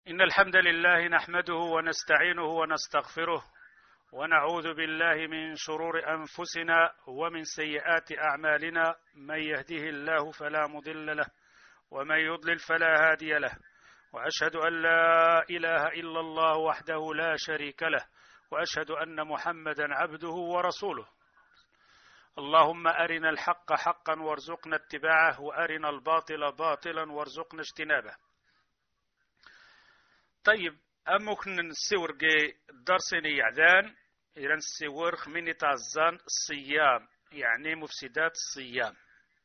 إن الحمد لله نحمده ونستعينه ونستغفره ونعوذ بالله من شرور أنفسنا ومن سيئات أعمالنا. من يهده الله فلا مضل له ومن يضلل فلا هادي له، وأشهد أن لا إله إلا الله وحده لا شريك له، وأشهد أن محمدا عبده ورسوله. اللهم أرنا الحق حقا وارزقنا اتباعه، وأرنا الباطل باطلا وارزقنا اجتنابه. طيب، أمكن نسور درسني يعذان إلى نسور خميني تعزان الصيام، يعني مفسدات الصيام.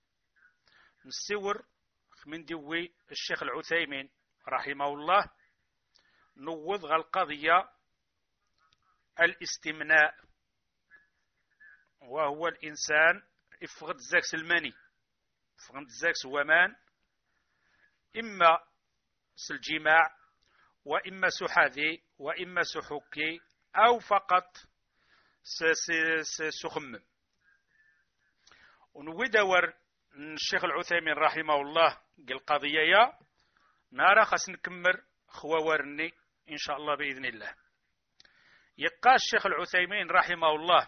نسور خمين دوي الشيخ العثيمين رحمه الله نوض القضية الاستمناء، وهو الإنسان يفقد الزاكس المني، يفقد الزاكس ومان، إما الجماع وإما سحاذي وإما سحوكي أو فقط سخمم. ونودور الشيخ العثيمين رحمه الله قال قضية يا نارا خاص نكمر خواورني إن شاء الله بإذن الله. يقال الشيخ العثيمين رحمه الله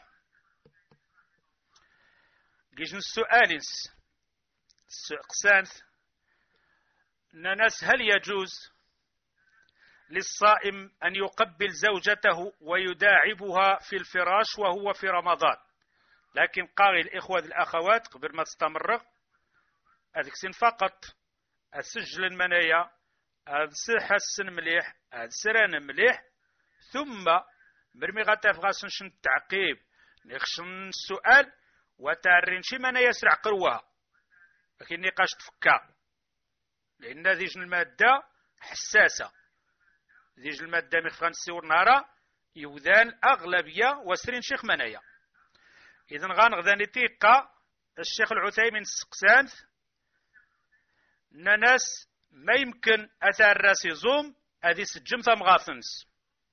جيش السؤال قسانث ناس هل يجوز للصائم أن يقبل زوجته ويداعبها في الفراش وهو في رمضان؟ لكن قال الإخوة الأخوات قبل ما تستمر هذيك سن فقط السجل المنايا حسن مليح سران مليح، ثم مرمي غتفغاسن شن التعقيب نخشن السؤال وتعرين شي منايا يسرع قروها، لكن نقاش تفكا لأن ذي المادة حساسة، ذي المادة مخفان السور نارا يوذان أغلبية وسرين شيخ منايا. إذن غانغذاني تيقى الشيخ العثيمين السقسانث ناس ما يمكن أثار راسي زوم هذه سجم ثم غاثنس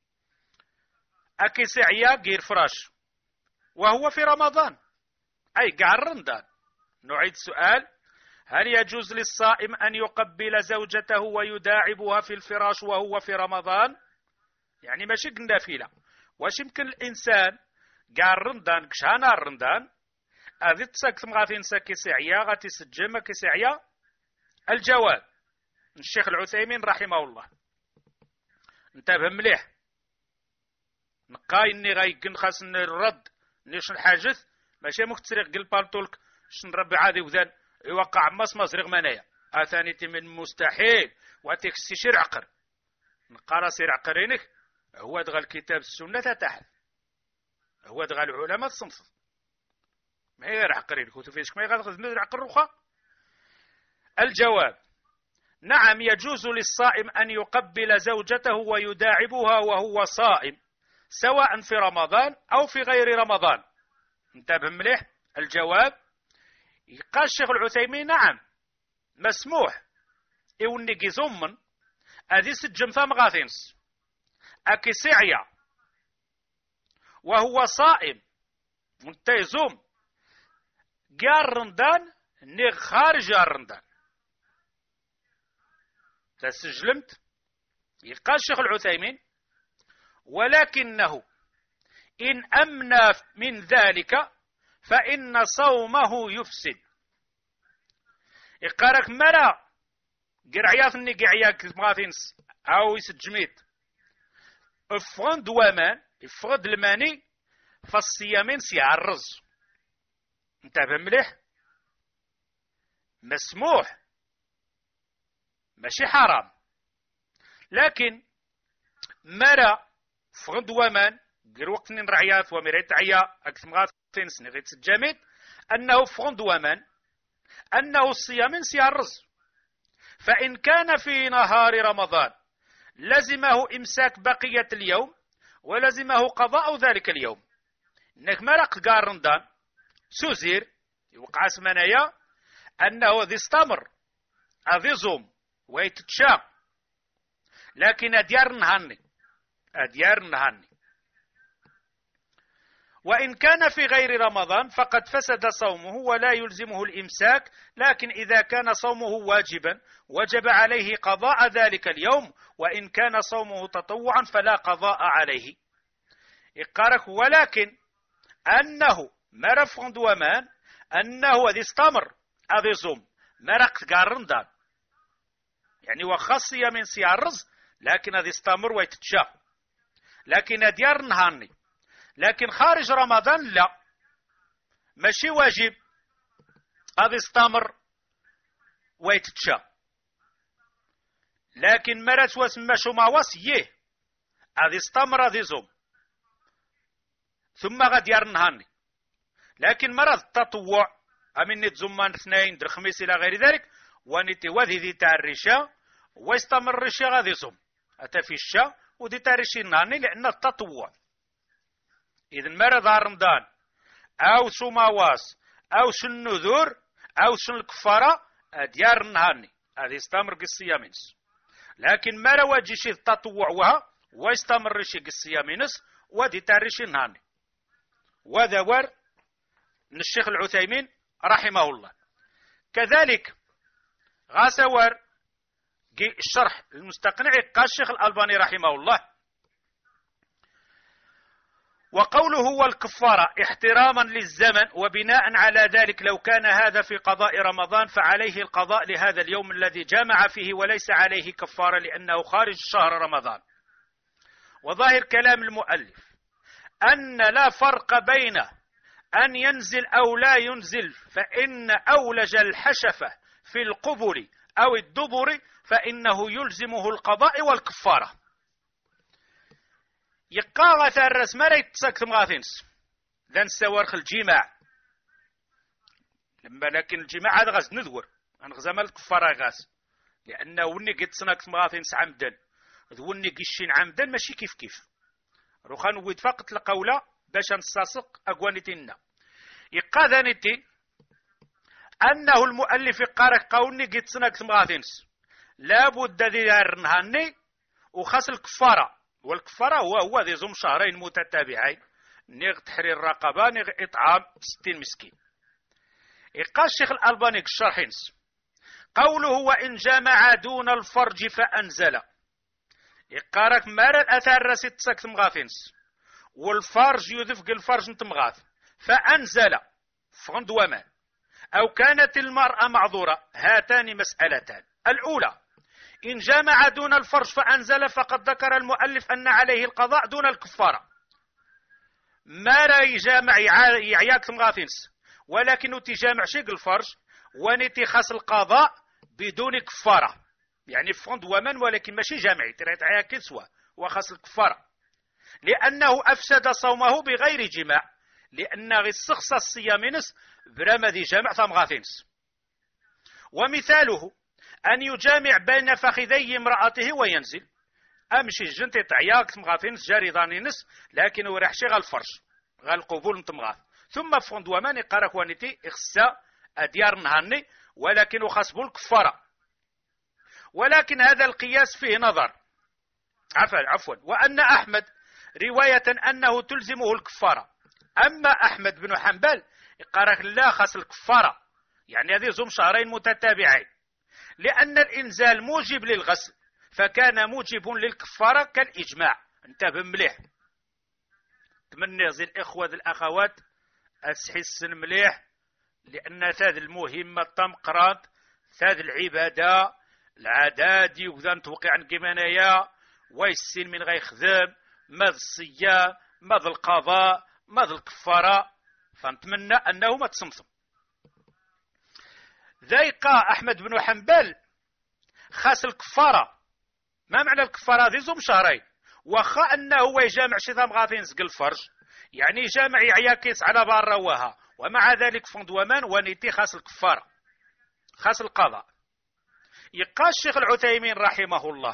أكي سعيا غير فراش وهو في رمضان أي قاع رمضان. نعيد سؤال: هل يجوز للصائم أن يقبل زوجته ويداعبها في الفراش وهو في رمضان؟ يعني ماشي قنافلة، واش يمكن الإنسان قاع رمضان كشانا رمضان هذه تساك ثم غاثين ساكي سعيا غاتي سجم كي سعيا؟ الجواب الشيخ العثيمين رحمه الله انتبه مليح، نقاي اني غايقن خاص الرد نيش الحاجث ماشي مكتسريق قل بالطولك شن ربي عادي وذان يوقع مصمص رغم منايا اثاني من مستحيل واتكسي شير عقر نقارا سير عقرينك هو دغى الكتاب السنة تحت، هو دغى العلماء الصنف ما غير عقرين كتب فيش ما يغادغ مزرع قروخه. الجواب: نعم، يجوز للصائم أن يقبل زوجته ويداعبها وهو صائم سواء في رمضان أو في غير رمضان. انتبه مليح. الجواب: قال الشيخ العثيمين نعم مسموح إوني جزمن أذي سجم ثام غاثينس أكي سعيا وهو صائم منتيزوم جار رمضان ني خارج رمضان تسجلمت. قال الشيخ العثيمين: ولكنه إن أمنى من ذلك فإن صومه يفسد. يقارك مرا قرعيات اني قعياك مغاثينس او يسجميت افغن دوامان افغد الماني فالصيامين سيعرز. انتبه مليح، مسموح ماشي حرام، لكن مرا فغن دوامان قر وقت نرعيات ومريت عيا اكثم غاثينس نغيت سجاميت انه فغن دوامان أنه الصيام سيعرز، فإن كان في نهار رمضان لزمه إمساك بقية اليوم ولزمه قضاء ذلك اليوم. إنك مرق قار رمضان سوزير يوقع اسمنايا أنه ذي استمر أذي زوم ويتتشاق، لكن أديار نهاني وإن كان في غير رمضان فقد فسد صومه ولا يلزمه الإمساك، لكن إذا كان صومه واجبا وجب عليه قضاء ذلك اليوم، وإن كان صومه تطوعا فلا قضاء عليه. يقارك ولكن أنه مرف دومان أنه هذا استمر هذا زوم مرق قارندان، يعني وخاصية من سيارز، لكن هذا استمر ويتتشا، لكن ديار نهاني، لكن خارج رمضان لا، ماشي واجب هذا استمر ويتتشا، لكن مرات واسمى شما واسيه هذا استمر هذا زوم ثم غادي يرنهاني. لكن مرض التطوع أمين نتزمان اثنين در خميس إلى غير ذلك ونتي وذي ذي تاع الرشا ويستمر الرشا غادي يصوم أتى في الشا ودي تاع الرشا نهاني لأن التطوع. إذن مرض رمضان أو سماواس أو النذور أو الكفارة ديار نهاني هذا يستمر الصيامينس، لكن ما رواجي شي التطوع وها ويستمر شي الصيامينس ودي تاع الرشا نهاني. وذا ور الشيخ العثيمين رحمه الله. كذلك غاسور الشرح المستقنع قال الشيخ الألباني رحمه الله: وقوله هو الكفارة احتراما للزمن وبناء على ذلك لو كان هذا في قضاء رمضان فعليه القضاء لهذا اليوم الذي جامع فيه وليس عليه كفارة لأنه خارج شهر رمضان. وظاهر كلام المؤلف أن لا فرق بين أن ينزل أو لا ينزل، فإن أولج الحشفة في القبر أو الدبر فإنه يلزمه القضاء والكفارة. يقاغ ثارس ما يتسكتم غاثينس ذا نستورخ الجماع، لكن الجماع هذا غاز نذور غزام الكفارة غاز، لأنه وني قد سنكتم غاثينس عمدا وني قشين عمدا ماشي كيف كيف روخان ويد فقط القولة باش نساسق أقوانتنا. يقاذنتي أنه المؤلف يقارك قولني قد سنك مغاثينس لابد ذي نهاني وخاص الكفارة، والكفارة هو ذي زم شهرين متتابعين نيغ تحرير الرقبة نيغ إطعام 60 مسكين. يقال الشيخ الألباني الشرحينس قوله وإن جمع دون الفرج فأنزل، يقارك مارا الأثار راسي تسكت مغاثينس والفرج يذفق الفرج نتمغاث فأنزل فغند ومان أو كانت المرأة معذورة. هاتان مسألتان: الأولى إن جامع دون الفرج فأنزل فقد ذكر المؤلف أن عليه القضاء دون الكفارة. ما لا يجامع يعياك مغاثينس ولكن تجامع شيق الفرج ونتي خاص القضاء بدون كفارة، يعني فغند ومان ولكن ماشي جامعي تريد عياك سوا وخاص الكفارة، لأنه أفسد صومه بغير جماع، لأن غي السخص الصيامينس برمذي جامع ثمغاثينس. ومثاله أن يجامع بين فخذي امرأته وينزل، أمشي الجنت تعياك ثمغاثينس جاري ظانينس لكن ورحشي غا الفرش غا القبول نتمغاث، ثم فغند ومان قارك وانتي إخسا أديار نهاني ولكن خصبو الكفارة. ولكن هذا القياس فيه نظر. عفوا وأن أحمد رواية أنه تلزمه الكفارة، أما أحمد بن حنبل قالك لا خاص الكفارة، يعني هذه زم شهرين متتابعين، لأن الإنزال موجب للغسل فكان موجب للكفارة كالإجماع. انتبه مليح، تمنى زي الإخوة الأخوات أسحسن مليح، لأن ثاد المهمة التمقرات ثاد العبادة العدادي وذا توقع عن قمانايا ويسين من غير خذاب ماذ الصيام ماذ القضاء ماذ الكفارة، فنتمنى أنه ما تصمصم. ذيقى أحمد بن حنبل خاص الكفارة. ما معنى الكفارة؟ ذي زم شهرين، وخا أنه هو يجامع شيطان غاثين سق الفرج، يعني جامع يعياكيس على بار رواها، ومع ذلك فند ومان ونيتي خاص الكفارة خاص القضاء. يقال الشيخ العثيمين رحمه الله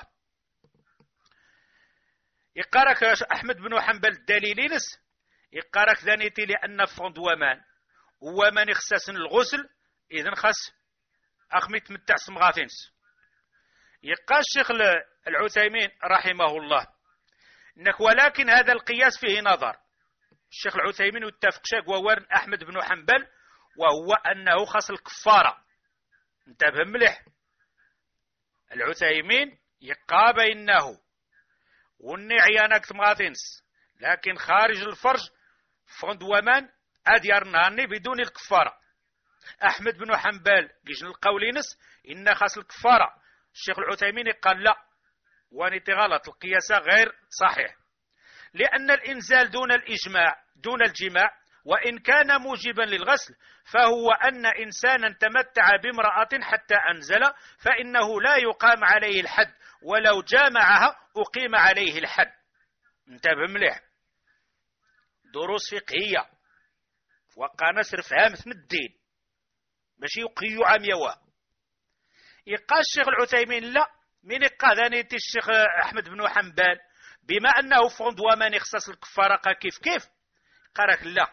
يقارك أحمد بن حنبل الدليلينس يقارك ذانيتي لأن فند ومان يخصص الغسل إذن خاص أخمي تمتع سمغاثينس. يقال الشيخ العثيمين رحمه الله إنك ولكن هذا القياس فيه نظر. الشيخ العثيمين يتفق شاك وورن أحمد بن حنبل، وهو أنه خاص الكفارة. انتبه مليح، العثيمين يقى بينه والنعيانك ثمغاثينس لكن خارج الفرج فند ومن أديار نهاني بدون الكفارة. أحمد بن حنبل جيجن القولينس إن خاص الكفارة. الشيخ العثيمين قال لا، وانت غلط، القياس غير صحيح، لأن الإنزال دون الجماع وإن كان موجبا للغسل فهو أن إنسانا تمتع بامرأة حتى أنزل فإنه لا يقام عليه الحد، ولو جامعها أقيم عليه الحد. انتبه مليح، دروس فقهية وقع نسر فهم من الدين ماشي يقيو عميوه. يقال الشيخ العثيمين لا، من يقال ذانيتي الشيخ أحمد بن حنبل بما أنه فند ومن يخصص الكفارة كيف قالك لا،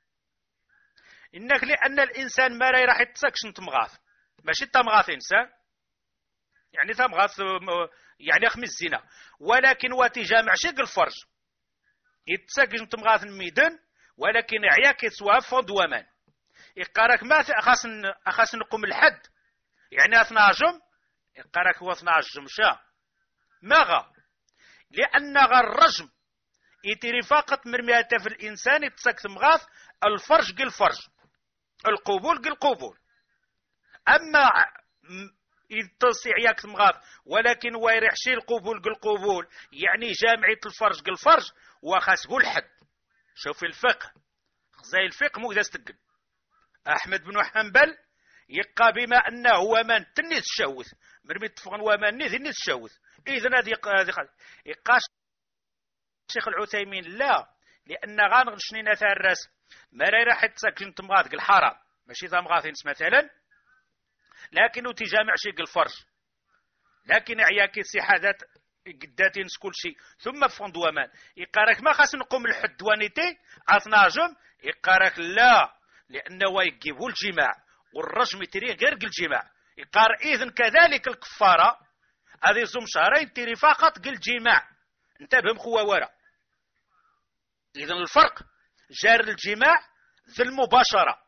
إنك لأن الإنسان ما راح يتسكش تمغاث، ماشي تمغاث إنسان يعني تمغاث يعني خمس زنا، ولكن واتجامع شق الفرج يتسكش تمغاث الميدان، ولكن عياك يسوى فند ومن يقارك ما أخاس نقوم الحد يعني 12 يقارك هو 12 مشا ماغا، لأن الرجم يتري فقط مرمياته في الإنسان يتسك مغاث الفرج كالفرج، القبول كالقبول. أما يتصيع ياك مغاث ولكن ويرحشي القبول كالقبول يعني جامعة الفرج كالفرج وخاس قول حد. شوف الفقه زي الفقه مو داستقل. أحمد بن حنبل يقى بما أنه هو من تنيس الشوث مرمي تفغن ومن نيس الشوث، إذن هذه يقى الشيخ العثيمين لا، لأن غانغ شنينة الراس ما راح تسكن تمغاث الحرام ماشي تمغاثينس مثلا، لكنه تجامع شيء الفرج، لكن عياكي سحادات قداتينس كل شيء ثم فند ومان يقارك ما خاص نقوم الحد وانيتي أثناجم يقارك لا، لأنه يجيبوا الجماع والرجم تري غير الجماع يقار. إذن كذلك الكفارة هذه زم شهرين تري فقط الجماع. انتبه مخوة ورا، إذن الفرق جار الجماع ذي المباشرة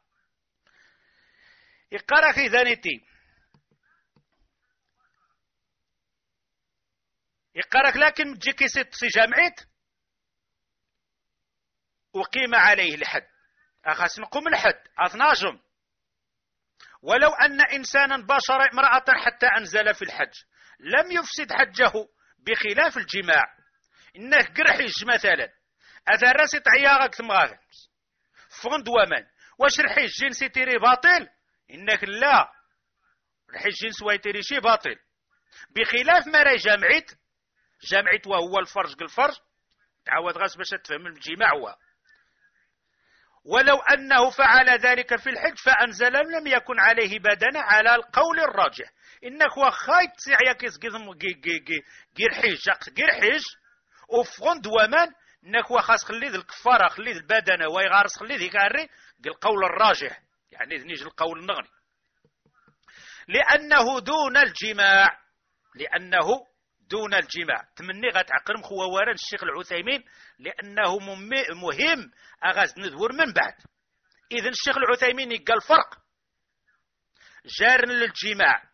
يقارك إذا نتي يقارك لكن تجيكي ست جامعيت وقيم عليه الحد أخاس نقوم الحد 12. ولو أن إنسانا باشر امرأة حتى أنزل في الحج لم يفسد حجه بخلاف الجماع. إنه قرحيج مثلا أذا رست عياغك ثم غاثم فغند ومن واش رحيج جنسي تيري باطل؟ إنك لا، رحيج جنس ويتيري شي باطل بخلاف ما راي جامعت وهو الفرج كالفرج تعود غاس باش تفهم الجماع هو. ولو أنه فعل ذلك في الحج فأنزل لم يكن عليه بدنة على القول الراجح. إنك وخايت سعيا كيس غير حيج وفغند ومن إنك وخاص خلي ذي الكفارة خلي ذي البدنة ويغارس خلي ذي كاري القول الراجح يعني نيجي القول النغني، لأنه دون الجماع تمني غتعقر مخوا وران الشيخ العثيمين لأنه مهم أغاز ندور من بعد. إذن الشيخ العثيمين يقال الفرق جار للجماع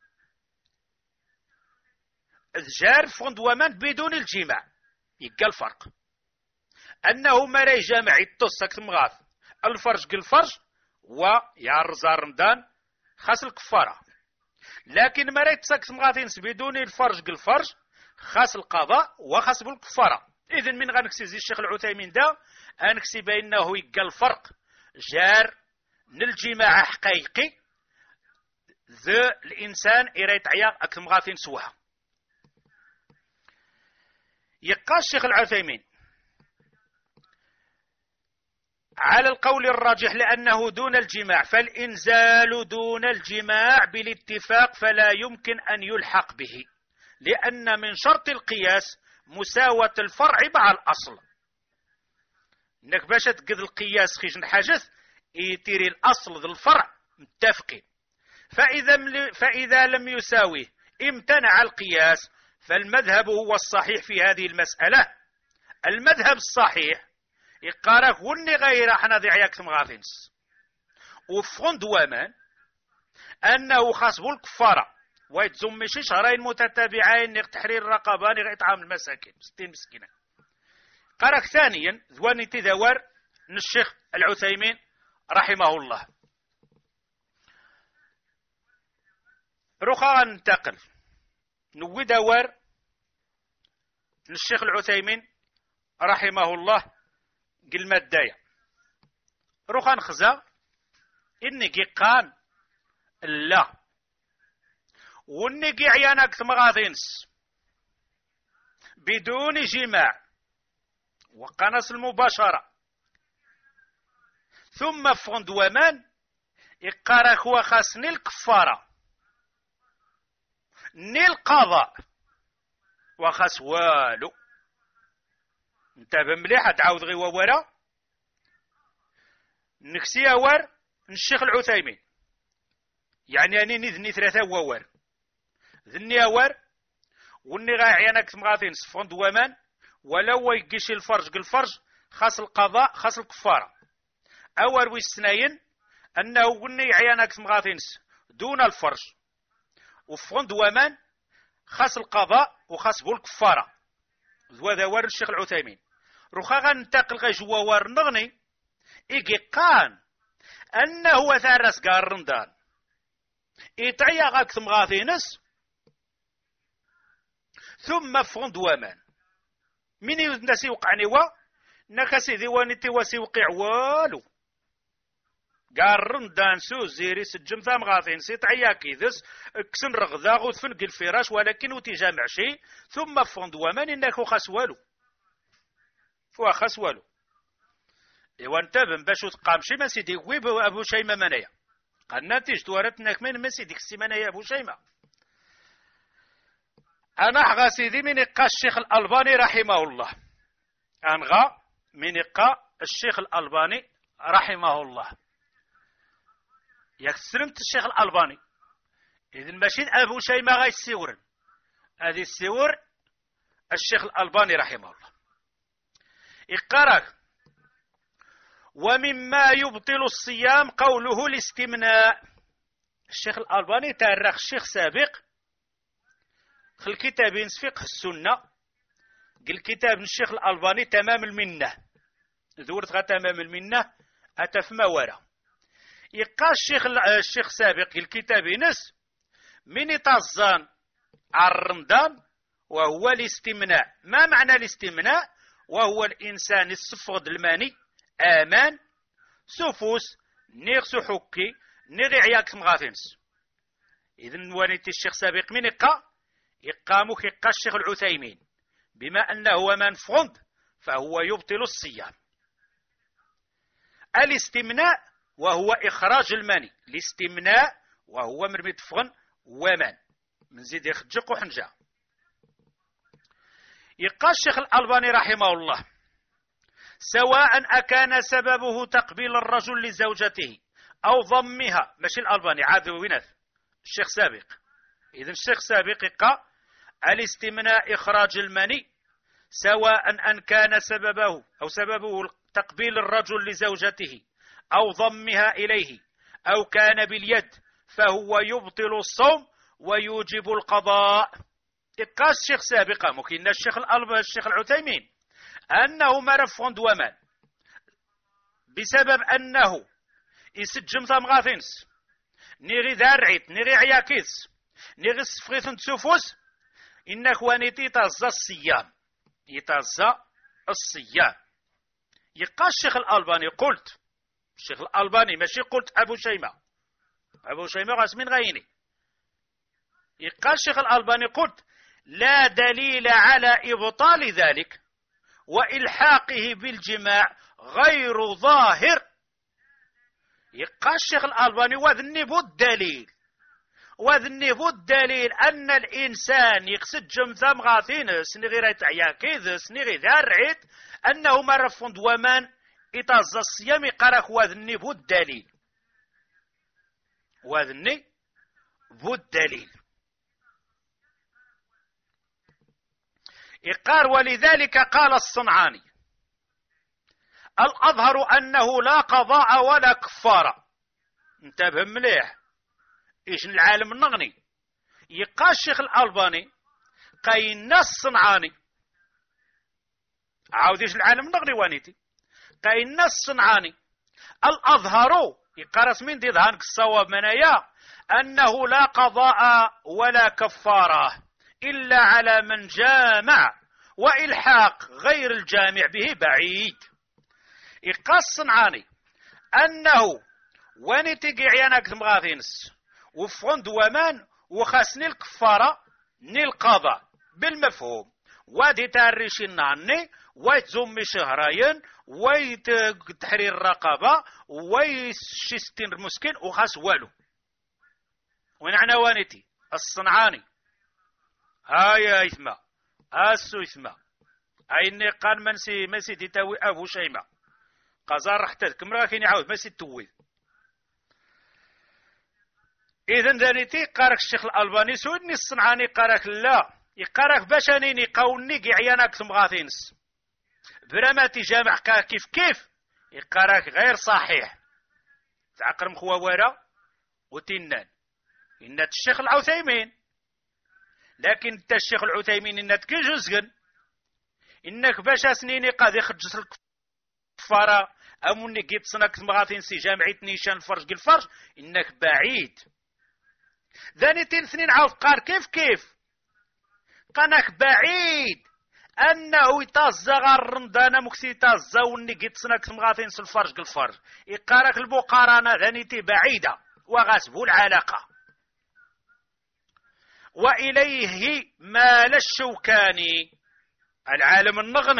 جار فند ومن بدون الجماع يقال الفرق أنه ما راي جامع يتصك مغاث الفرج كالفرج ويعرز رمضان خاص الكفارة، لكن ما راي تسك مغاثينس بدون الفرج كالفرج خاص القضاء وخاص بالكفارة. إذن من غنكسي زي الشيخ العثيمين دا أنكسي بأنه يقال الفرق جار للجماعة حقيقي ذا الإنسان إريت عياق أكثر مغاثين سوها. يقال الشيخ العثيمين على القول الراجح لأنه دون الجماع فالإنزال دون الجماع بالاتفاق فلا يمكن أن يلحق به، لأن من شرط القياس مساواة الفرع مع الأصل. إنك باش تقضي القياس خيش نحاجث يتيري الأصل ذي الفرع متفقين، فإذا لم يساويه امتنع القياس. فالمذهب هو الصحيح في هذه المسألة. المذهب الصحيح يقارك وني غير حنا ذي عياك تمغاثينس وفغند وامان أنه خاصبو الكفارة ويتزم شي شهرين متتابعين نغ تحرير الرقبة نغ إطعام المساكين 60 مسكينة. قارك ثانيا ذواني تذوار الشيخ العثيمين رحمه الله. رخا ننتقل نوي دوار الشيخ العثيمين رحمه الله قل مادايا رخا نخزا إني قان لا ونقي عيانك ثمغاثينس بدون جماع وقنص المباشرة ثم فغند ومان يقارك هو خاصني الكفارة ني القضاء وخاص والو. انتبه مليح تعاود غي وورا نكسي وار الشيخ العثيمين يعني أني نذني ثلاثة وور ذني وار وني غاي عيانك تمغاثين صفون دوامان ولو يقيش الفرج قل الفرج خاص القضاء خاص الكفارة أور ويستناين أنه وني عيانك تمغاثين دون الفرج وفون دوامان خاص القضاء وخاص بو الكفارة وهذا وار الشيخ العثيمين. رخا غنتقل غي جوا وار نغني إيجي قان أنه وثارس قار رمضان إيطعيا غاك تمغاثينس ثم فغند وامان من ينسي وقعني وا نكسي ديواني تواسي وقع والو قارن دانسو زيري سجم ثام غاثين سيطعيا كيدس كسن رغذا غوث فنق الفراش ولكن وتجامع شيء ثم فغند وامان إنك خاس والو خاس والو. إيوا انتبه باش تقام شي ما سيدي ويب أبو شيمة منايا قالنا تيج توارتناك من ما سيديك السيمانة يا أبو شيمة. أنا أحغى سيدي من إقا الشيخ الألباني رحمه الله أنغى من إقا الشيخ الألباني رحمه الله يكسرمت الشيخ الألباني إذن ماشي أبو شيمة غاي السيور هذه السيور الشيخ الألباني رحمه الله إقارك. ومما يبطل الصيام قوله الاستمناء. الشيخ الألباني تاريخ الشيخ سابق خل كتابين فقه السنة قل كتاب الشيخ الألباني تمام المنة ذورت غا تمام المنة أتفما ورا يقال الشيخ سابق الكتاب نس من يتظن على رمضان وهو الاستمناء. ما معنى الاستمناء؟ وهو الإنسان السفغد الماني آمان سفوس نيغ سحكي نيغ عياك مغاثنس. إذن ونيت الشيخ سابق من إقامك إقا الشيخ العثيمين بما أنه من فغند فهو يبطل الصيام. الاستمناء وهو إخراج المني الاستمناء وهو مرمي فغن ومن من زيد يخجق وحنجا. يقال الشيخ الألباني رحمه الله سواء أكان سببه تقبيل الرجل لزوجته أو ضمها ماشي الألباني عاد وينث الشيخ سابق. إذن الشيخ سابق قال الاستمناء إخراج المني سواء أن كان سببه تقبيل الرجل لزوجته أو ضمها إليه أو كان باليد فهو يبطل الصوم ويوجب القضاء. قال الشيخ سابقا ممكن الشيخ العثيمين أنه مرفون دومان بسبب أنه يسجم ثم غاثنس نيغي ذارعيت نيغي عياكيس نيغي سفغيثن تسوفوس إنك وانيتي يتزا الصيام. يقال الشيخ الألباني قلت الشيخ الألباني ماشي قلت أبو شيمة غاس من غيني. يقال الشيخ الألباني قلت لا دليل على إبطال ذلك وإلحاقه بالجماع غير ظاهر. يقال الشيخ الألباني وذنبو الدليل أن الإنسان يقصد جمثام غاثينس نغير يتعياكيذس نغير ذارعيت أنه مرفون دومان إتاز الصيام قرخ وذنبو الدليل إقار. ولذلك قال الصنعاني الأظهر أنه لا قضاء ولا كفارة. انتبه مليح إيش العالم النغني يقال الشيخ الألباني قاين الصنعاني عاود إيش العالم النغني وانيتي قاين الصنعاني الأظهر يقال رسمين دي ظهانك الصواب منايا أنه لا قضاء ولا كفارة إلا على من جامع وإلحاق غير الجامع به بعيد. يقال الصنعاني أنه وانيتي عيانك مغاثينس وفرند ومان وخاسني الكفارة ني القضاء بالمفهوم وادي تاريشي النعني ويتزمي شهرين ويتحرير الرقبة ويشستين المسكين وخاس والو. وين عنا وانتي الصنعاني هاي إثما هاسو إثما أيني قان منسي تتاوي أبو شيمة قزار رحتك مراكين يعاود مسي توي. إذن ذانيتي قارك الشيخ الألباني سودني الصنعاني قارك لا يقارك باشانيني قوني عيانك ثم غاثينس براماتي جامع كيف كيف يقارك غير صحيح تعقر مخووارا وتنان إن الشيخ العثيمين لكن الشيخ العثيمين إن تكجزغن إنك باشا سنيني قاد يخجس الكفارة أموني قيت صنك مغاثينسي جامعة نيشان الفرج الفرج إنك بعيد. ذاني سنين عاود قار كيف كيف قناك بعيد أنه يتازغ الرمضان مكسي يتازغ وني قيت صنك مغاثينس الفرج الفرج يقارك البقارانة ذاني بعيدة وغاسبو العلاقة. وإليه مال الشوكاني العالم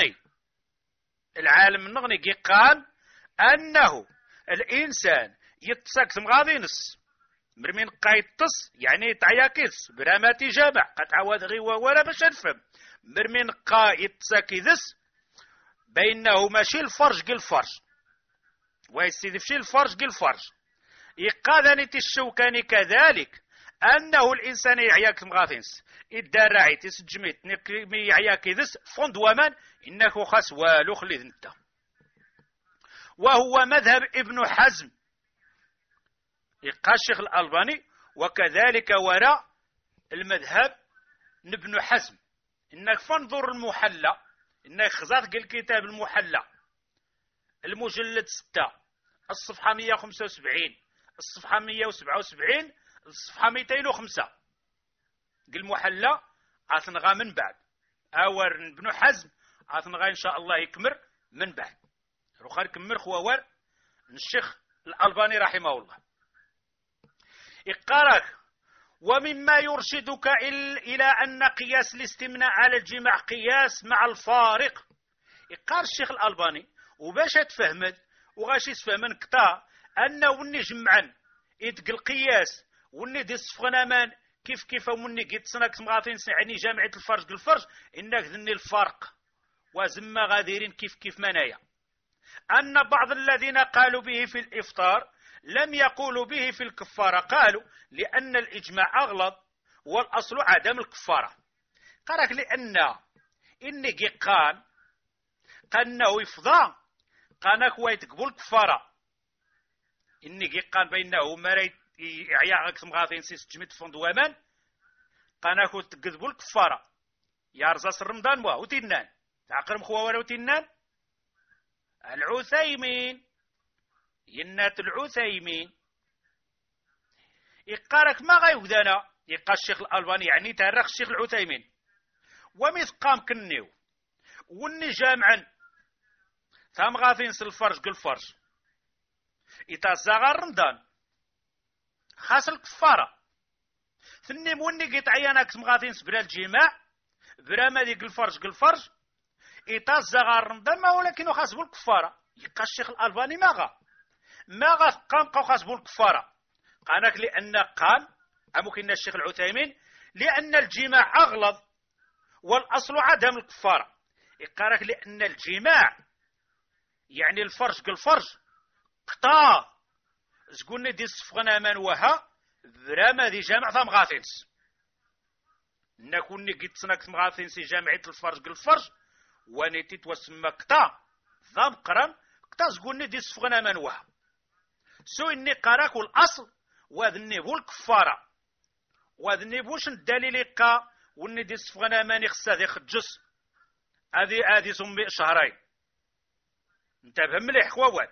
النغني قال أنه الإنسان يتساك مغاضينس مرمين قايتس يعني تعياكس براماتي جامع قد عواد غيوة ولا باش نفهم مرمين قايتساك ذس بينه ماشي الفرج الفرج ويستدفشي الفرج الفرج. يقاذني الشوكاني كذلك أنه الإنسان يعياك مغاثينس إذا راعيت سجميت يعياك ذس فند ومن إنه خاس والو خلي انت. وهو مذهب ابن حزم يقال الشيخ الألباني وكذلك وراء المذهب ابن حزم. إنك فانظر المحلى إنك خزات الكتاب المحلى المجلد 6 الصفحة 175 الصفحة 177 الصفحة 205 قل محلى عاثنغا من بعد أور ابن حزم عاثنغا إن شاء الله يكمر من بعد رخار كمر خوار الشيخ الألباني رحمه الله. إقارك ومما يرشدك إلى أن قياس الاستمناء على الجماع قياس مع الفارق. إقار الشيخ الألباني وباش تفهمت وغاش يتفهمن كتا أنه وني جمعا يتقل قياس وني دي الصفغنامان كيف وني قيت سنك مغاثين يعني جامعة الفرج إنك ذني الفرق وزما غادرين كيف منايا. أن بعض الذين قالوا به في الإفطار لم يقولوا به في الكفارة قالوا لأن الإجماع أغلط والأصل عدم الكفارة. قالك لأن إني قان قانه يفضى قانك ويتقبل الكفارة إني قان بينه مريت يعياك مغاثين سيس جميت فندوامان قانك تقبل الكفارة يا رزاس رمضان وتنان تعقر مخوة وتنان العثيمين ينات العثيمين يقارك ما غيوذانا يقال الشيخ الألباني يعني تاريخ الشيخ العثيمين ومثقام كنيو وني جامعا ثام غاثين الفرج قل يتزاغر رمضان خاص الكفارة ثني موني قيت عيانك مغاثين سبرا الجماع برا ما ديك الفرج يتزاغر رمضان ما ولكن خاص بالكفارة. يقال الشيخ الألباني ما قام خاص بالكفارة قالك لأن قال أمكن الشيخ العثيمين لأن الجماع أغلظ والأصل عدم الكفارة. يقالك لأن الجماع يعني الفرج قطع زقولنا دي الصفغنا من وها برما دي جامع ثم غاثينس نكون قد سنك مغاثينس جامعة الفرج ونتي توسمى قطع ثم قرم تزقوني دي سفغنا منوها سو إني قراك الأصل وذني بو الكفارة وذني بوش الدليل قا وإني دي سفغنا ماني خصها ذي خجس هذه سمي شهرين انتبه مليح خوان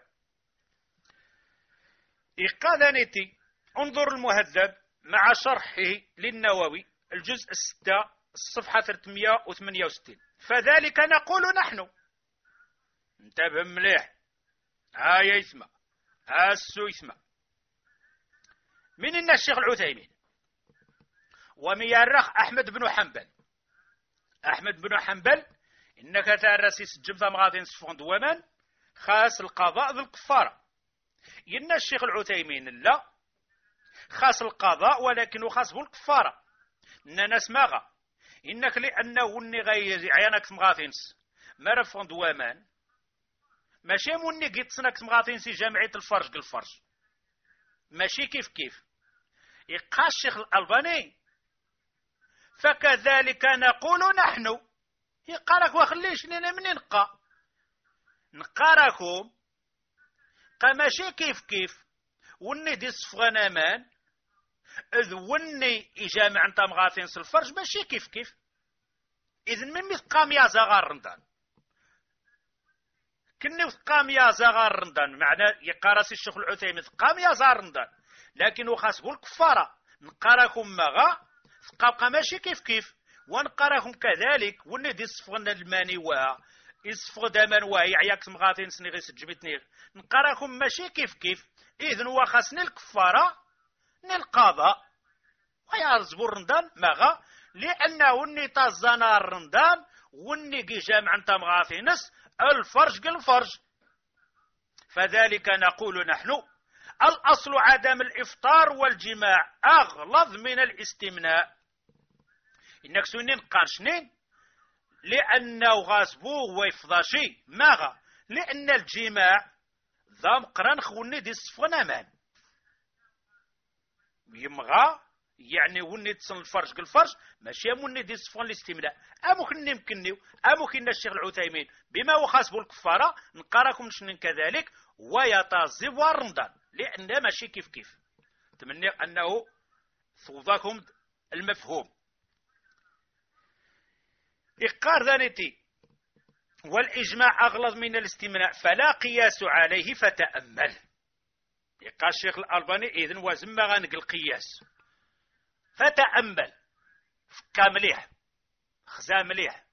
إقاذانيتي انظر المهذب مع شرحه للنووي الجزء 6 الصفحة 368 فذلك نقول نحن انتبه مليح ها يسمع ها السو يسمع من إن الشيخ العثيمين ومن يرخ أحمد بن حنبل أحمد بن حنبل إنك ترسي سجم ثمغاتين سفون دومان خاص القضاء ذو الكفارة إن الشيخ العثيمين لا خاص القضاء ولكنه خاص بالكفارة إننا سماغا إنك لأنه وني غيزي عيانك سمغاتينس مرفون دوامان ماشي موني قيت سنك سمغاتينس جامعية الفرج الفرج ماشي كيف يقا الشيخ الألباني فكذلك نقول نحن يقالك وخليش لنا من نقا راكم قا ماشي كيف وني دي صفغنا مان إذ وني إجامع انت مغاثين الفرج ماشي كيف إذن من مثقام يا زغار رندان كني مثقام يا زغار رندان معنى يقارس الشيخ العثيمين مثقام يا زغار رندان لكن خاص الكفارة نقراكم مغا ثقابقى ماشي كيف ونقراكم كذلك وني دي صفغنا الماني يصفغ دامان واهي عياك مغاثين سني سجبتني نقراكم ماشي كيف إذن هو خاصني الكفارة القضاء ويارزبو الرندان ماغا لأنه وني تازانا الرندان وني كي جامع انت مغاثينس الفرج فذلك نقول نحن الأصل عدم الإفطار والجماع أغلظ من الاستمناء إنك سنين قارشنين لأنه غاسبوه ويفضاشي ماغا لأن الجماع ذا مقران خوني دي الصفغنا مان يمغا يعني وني تصن الفرج ماشي وني دي الصفغن الاستمناء أمكن يمكنني أمكن الشيخ العثيمين بما هو خاص بالكفارة نقراكم شنين كذلك ويتازب رمضان لأن ماشي كيف تمنى أنه فوضاكم المفهوم إقار ذانتي والإجماع أغلظ من الاستمناء فلا قياس عليه فتأمل يقال الشيخ الألباني إذن وزم غانق القياس فتأمل فكا مليح خزا مليح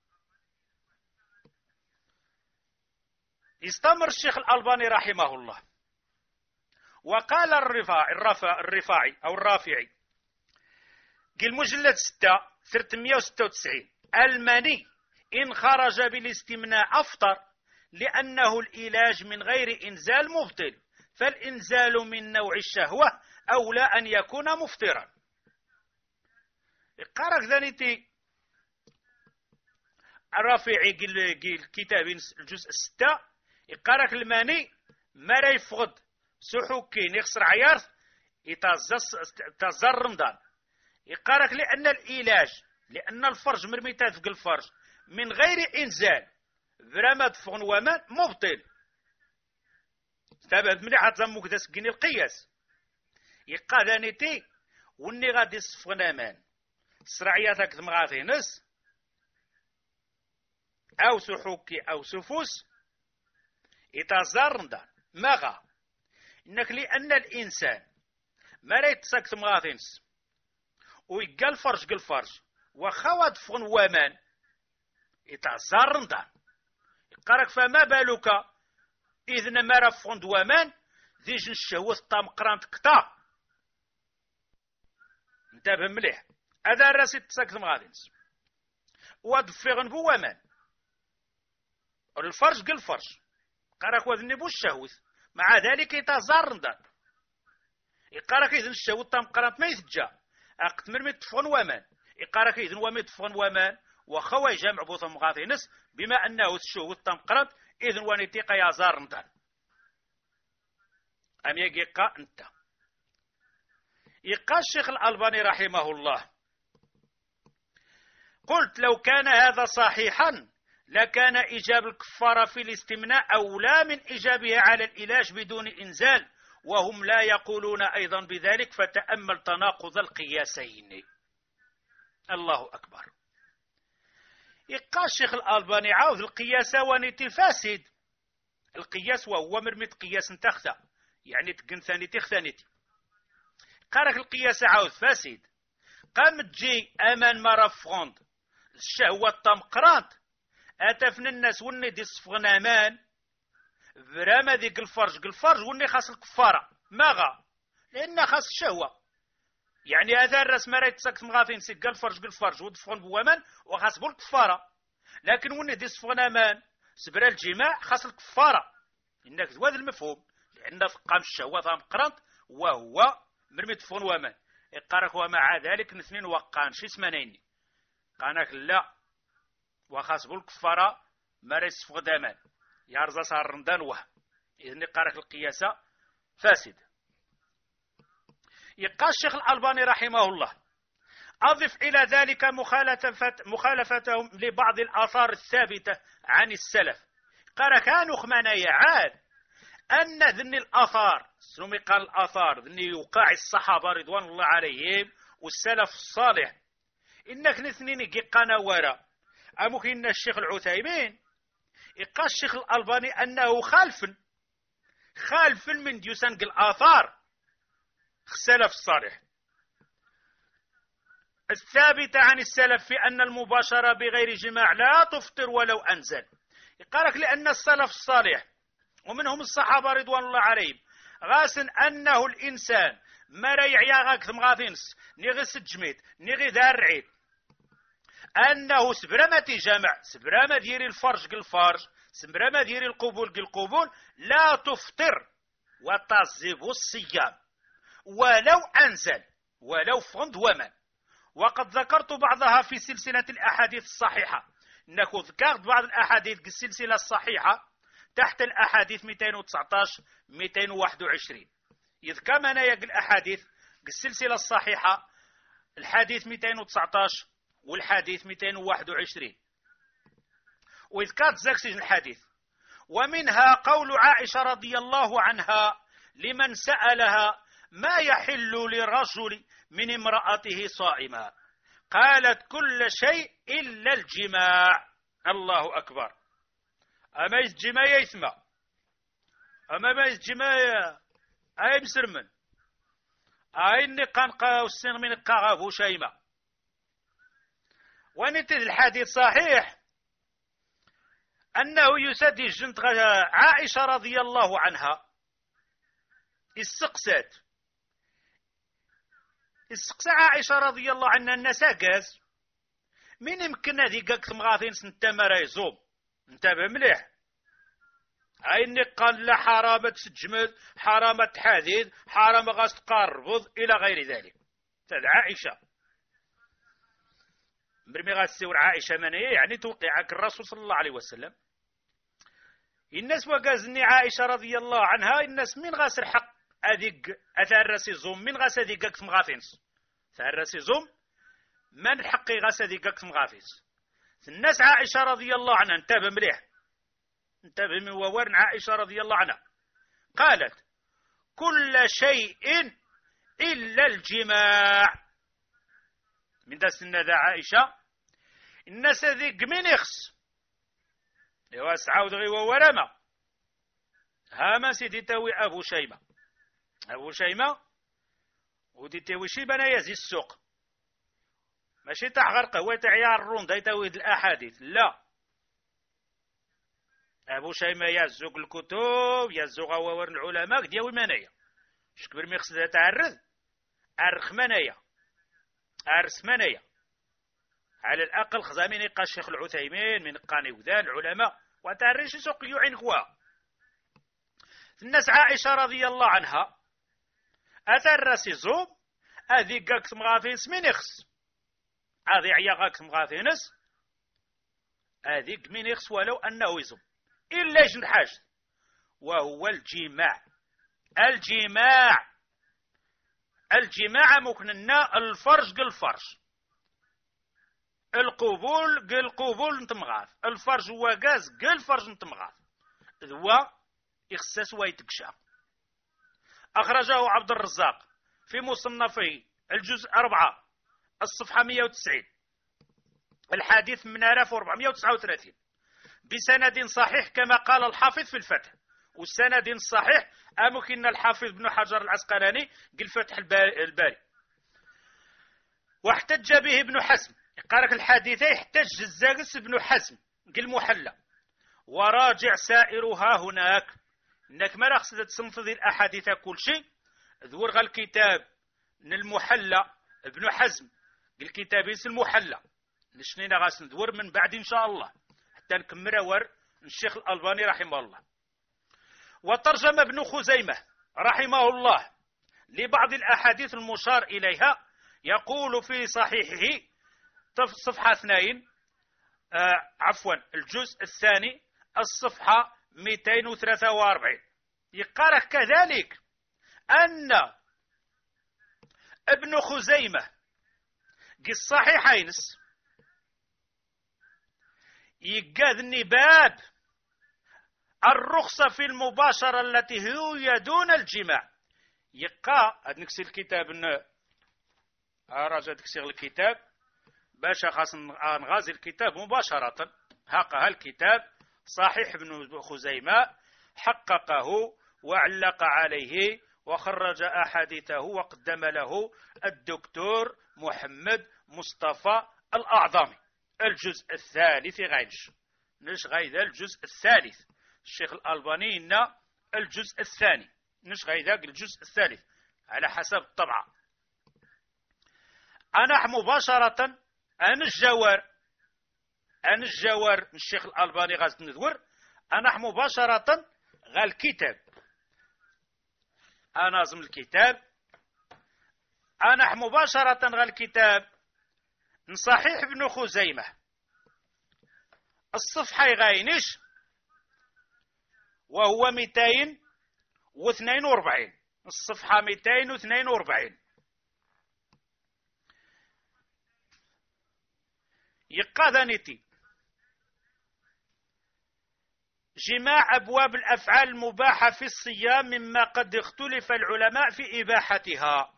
استمر الشيخ الألباني رحمه الله وقال الرفاعي أو الرافعي قل مجلد 6 396 المني إن خرج بالاستمناء أفطر لأنه الإلاج من غير إنزال مبطل فالإنزال من نوع الشهوة أولى أن يكون مفطرا قرأك ذانيتي الرافعي قل كتاب الجزء 6 قرأك المني ما لا يفقد سحوكين يخسر عيارث يتزر رمضان يقارك لأن الإلاج لأن الفرج مرميتات في الفرج من غير إنزال برامات فغن ومان مبطل تابعت ملي حتزموك دا سكيني القياس يقادانيتي وني غادي صفغن امان سرعياتك تمغاثي نس أو سحوكي أو سفوس يتزار ماغا إنك لأن الإنسان ما لا يتساك تمغاثينس ويقال فرج الفرج وخواد فغن وامان يتعزار ندان يقارك فما بالك إذن ما رفغن وامان ذيجن الشهوة الطامقران تكتا انتبه مليح هذا راسي تساك تمغاثينس ودفغن بو وامان الفرج الفرج قارك وذني بو الشهوة مع ذلك يتعزار ندان يقارك إذن الشهوة الطامقران ما يتجا أقت مرمي تفغن وامان يقارك إذن ومي تفغن وامان وخوي جمع بوث مغاثينس بما أنه الشهوة الطامقران إذن ونتيقى يازار ندان أم يقى أنت يقى الشيخ الألباني رحمه الله قلت لو كان هذا صحيحا لكان إيجاب الكفارة في الاستمناء أولى من إيجابها على العلاج بدون إنزال، وهم لا يقولون أيضا بذلك، فتأمل تناقض القياسين. الله أكبر. يقال الشيخ الألباني عاوز القياس ونيتي فاسد. القياس وهو مرميت قياس تختا، يعني تقن ثانيتي ختانيتي. قالك القياس عاوز فاسد. قام تجي أمان مرة فغوند الشهوة الطمقرانت أتفن الناس وني دي صفغن أمان برامة ديك الفرج وني خاص الكفارة ماغا، لأن خاص الشهوة. يعني هذا الراس ما رايت ساكت مغافين سيك الفرج ودفغن بوامان وخاص بو الكفارة. لكن وني دي صفغن أمان سبرا الجماع خاص الكفارة، إنك هذا المفهوم، لأن قام الشهوة طمقرانت وهو مرمي تفغن وامان. يقارك ومع ذلك الاثنين وقان شي سمانين قانك لا وخاص بالكفارة مريس فقدامان يارزا صار رمضان وهم. إذن يقارك القياسة فاسد. يقال الشيخ الألباني رحمه الله أضف إلى ذلك مخالفتهم لبعض الآثار الثابتة عن السلف. قال كانوا خمانية عاد أن ذن الآثار سنومي قال الآثار ذن يوقع الصحابة رضوان الله عليهم والسلف الصالح إنك نثنين يقانا ورا أمكن الشيخ العثيمين يقال الشيخ الألباني أنه خالف من ديوسان الآثار السلف الصالح الثابتة عن السلف في أن المباشرة بغير جماع لا تفطر ولو أنزل. يقالك لأن السلف الصالح ومنهم الصحابة رضوان الله عليهم غاسن أنه الإنسان ما ريعيا غاك ثم غاثينس نيغي سجميت نيغي دار عيد أنه سبرما تجمع سبرما ديري الفرج الفرج سبرما ديري القبول لا تفطر وتصيب الصيام ولو أنزل ولو فند ومن. وقد ذكرت بعضها في سلسلة الأحاديث الصحيحة. إنك ذكرت بعض الأحاديث السلسلة الصحيحة تحت الأحاديث 219 221 يذكر منا يق الأحاديث السلسلة الصحيحة الحديث 219 والحديث 221 وذكرت زكسج الحديث. ومنها قول عائشة رضي الله عنها لمن سألها ما يحل للرجل من امرأته صائما قالت كل شيء إلا الجماع. الله أكبر. أما الجماع يسمى أما ما الجماع أي مسرمن أي نقان قاوسين من قاغابو شيما. ونتذ الحديث صحيح أنه يسدي جنت عائشة رضي الله عنها استقسات عائشة رضي الله عنها الناس قاز من يمكن هذه قاك مغافين سنتما رايزوم انتبه مليح. عيني قال لا حرامة تسجمد حرامة حديد حرامة غاس تقربض إلى غير ذلك. هذا عائشة مرمي غاس تسور عائشة منية يعني توقعك الرسول صلى الله عليه وسلم. الناس وقازني عائشة رضي الله عنها الناس من غاس الحق أذيق أثار راسي زوم من غاس أذيقك مغافينس ثار راسي زوم من حقي غاس أذيقك مغافينس. الناس عائشة رضي الله عنها انتبه مليح انتبه من وورن عائشة رضي الله عنها قالت كل شيء إلا الجماع. من داس ذا عائشة الناس ذيق من يخص يواس عاود غي وورما هاما سيدي تاوي أبو شيمة ودي تاوي شي بنا يزي السوق ماشي تاع غرق هو تاع عيار الرون داي تاوي الأحاديث لا. أبو شيمة يزوق الكتب يزوق وورن العلماء دياوي منايا شكبر ميخصد تعرض أرخ منايا أرس منايا على الأقل خزامين يقى الشيخ العثيمين من قاني وذان العلماء وتعريش سوق يعين قوا. الناس عائشة رضي الله عنها أثر راسي زوم أذي قاك مغافينس من يخص أذي عياقاك مغافينس أذي من يخص ولو أنه يزوم إلا يجن حاجة وهو الجماع. الجماع مكننا الفرج القبول قل قبول نتمغاث، الفرج وقاز قل فرج نتمغاث، ذوا إخساس ويتكشا. أخرجه عبد الرزاق في مصنفه الجزء 4 الصفحة 190 الحديث من 1439 بسند صحيح كما قال الحافظ في الفتح. والسند الصحيح أمكن الحافظ بن حجر العسقلاني قل فتح الباري. واحتج به ابن حزم، قالك الحديث يحتج الزاقس ابن حزم قل محلى. وراجع سائرها هناك، انك ما راخص تصنف ذي الاحاديث كل شيء. ذور غا الكتاب المحلى ابن حزم الكتاب يس المحلى نشنينا غاس ندور من بعد ان شاء الله حتى نكمل ور الشيخ الألباني رحمه الله. وترجم ابن خزيمة رحمه الله لبعض الأحاديث المشار إليها، يقول في صحيحه صفحة 2 الجزء الثاني الصفحة 243 يقرأ كذلك أن ابن خزيمة قي الصحيحين يقاذني باب الرخصة في المباشرة التي هي دون الجماع. يقا هاد نكسي الكتاب راجع تكسير الكتاب باش خاص نغازي الكتاب مباشرة. هاقها الكتاب صحيح ابن خزيمة حققه وعلق عليه وخرج أحاديثه وقدم له الدكتور محمد مصطفى الأعظمي. الجزء الثالث غاينش نش غايدا الجزء الثالث، الشيخ الألباني إن الجزء الثاني نش غايدا الجزء الثالث على حسب الطبعة. أنا مباشرة أنا الجوار الشيخ الألباني غاز ندور أنا مباشرة غا الكتاب أنا نظم الكتاب أنا مباشرة غا الكتاب نصحيح ابن خزيمة الصفحة غاينش وهو 242 الصفحة 242 يقاذنتي جماع أبواب الأفعال المباحة في الصيام مما قد اختلف العلماء في إباحتها.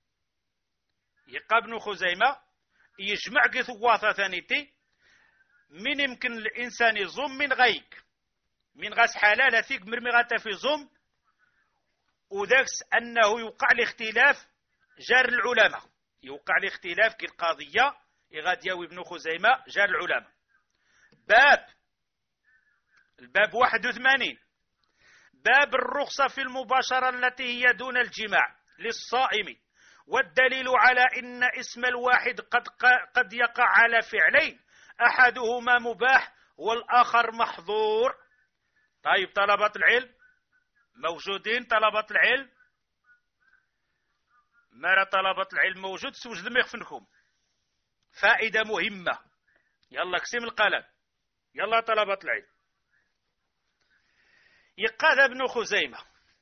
يقى ابن خزيمة يجمع قثواثة ثانيتي من يمكن الإنسان يزوم من غيك من غاس حلالة ثيق مرمغة في زوم وذاكس أنه يوقع الاختلاف جار العلماء يوقع الاختلاف كالقضية يغاديوي ابن خزيمة جار العلماء. الباب 81 باب الرخصة في المباشرة التي هي دون الجماع للصائم، والدليل على إن اسم الواحد قد يقع على فعلين أحدهما مباح والآخر محظور. طيب طلبة العلم موجودين؟ طلبة العلم ما طلبة العلم موجود سوجد ما يخفنكم فائدة مهمة. يلا كسم القلم يلا طلبة العلم. يقى ابن خزيمة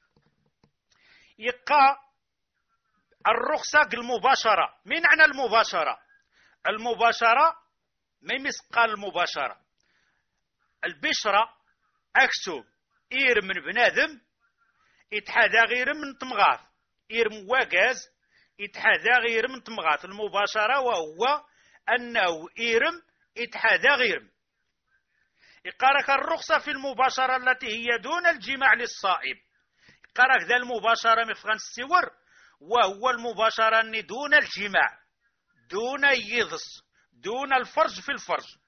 يقى الرخصة المباشرة. من معنى المباشرة؟ المباشرة ما يمسقى المباشرة البشرة أكسو إير من بنادم يتحاذى غير من تمغاث إير مواقاز يتحاذى غير من تمغاث. المباشرة وهو أنه إيرم يتحاذى غيرم. يقارك الرخصة في المباشرة التي هي دون الجماع للصائم. يقارك ذا المباشرة مفغان السور وهو المباشرة دون الجماع دون يضس دون الفرج في الفرج.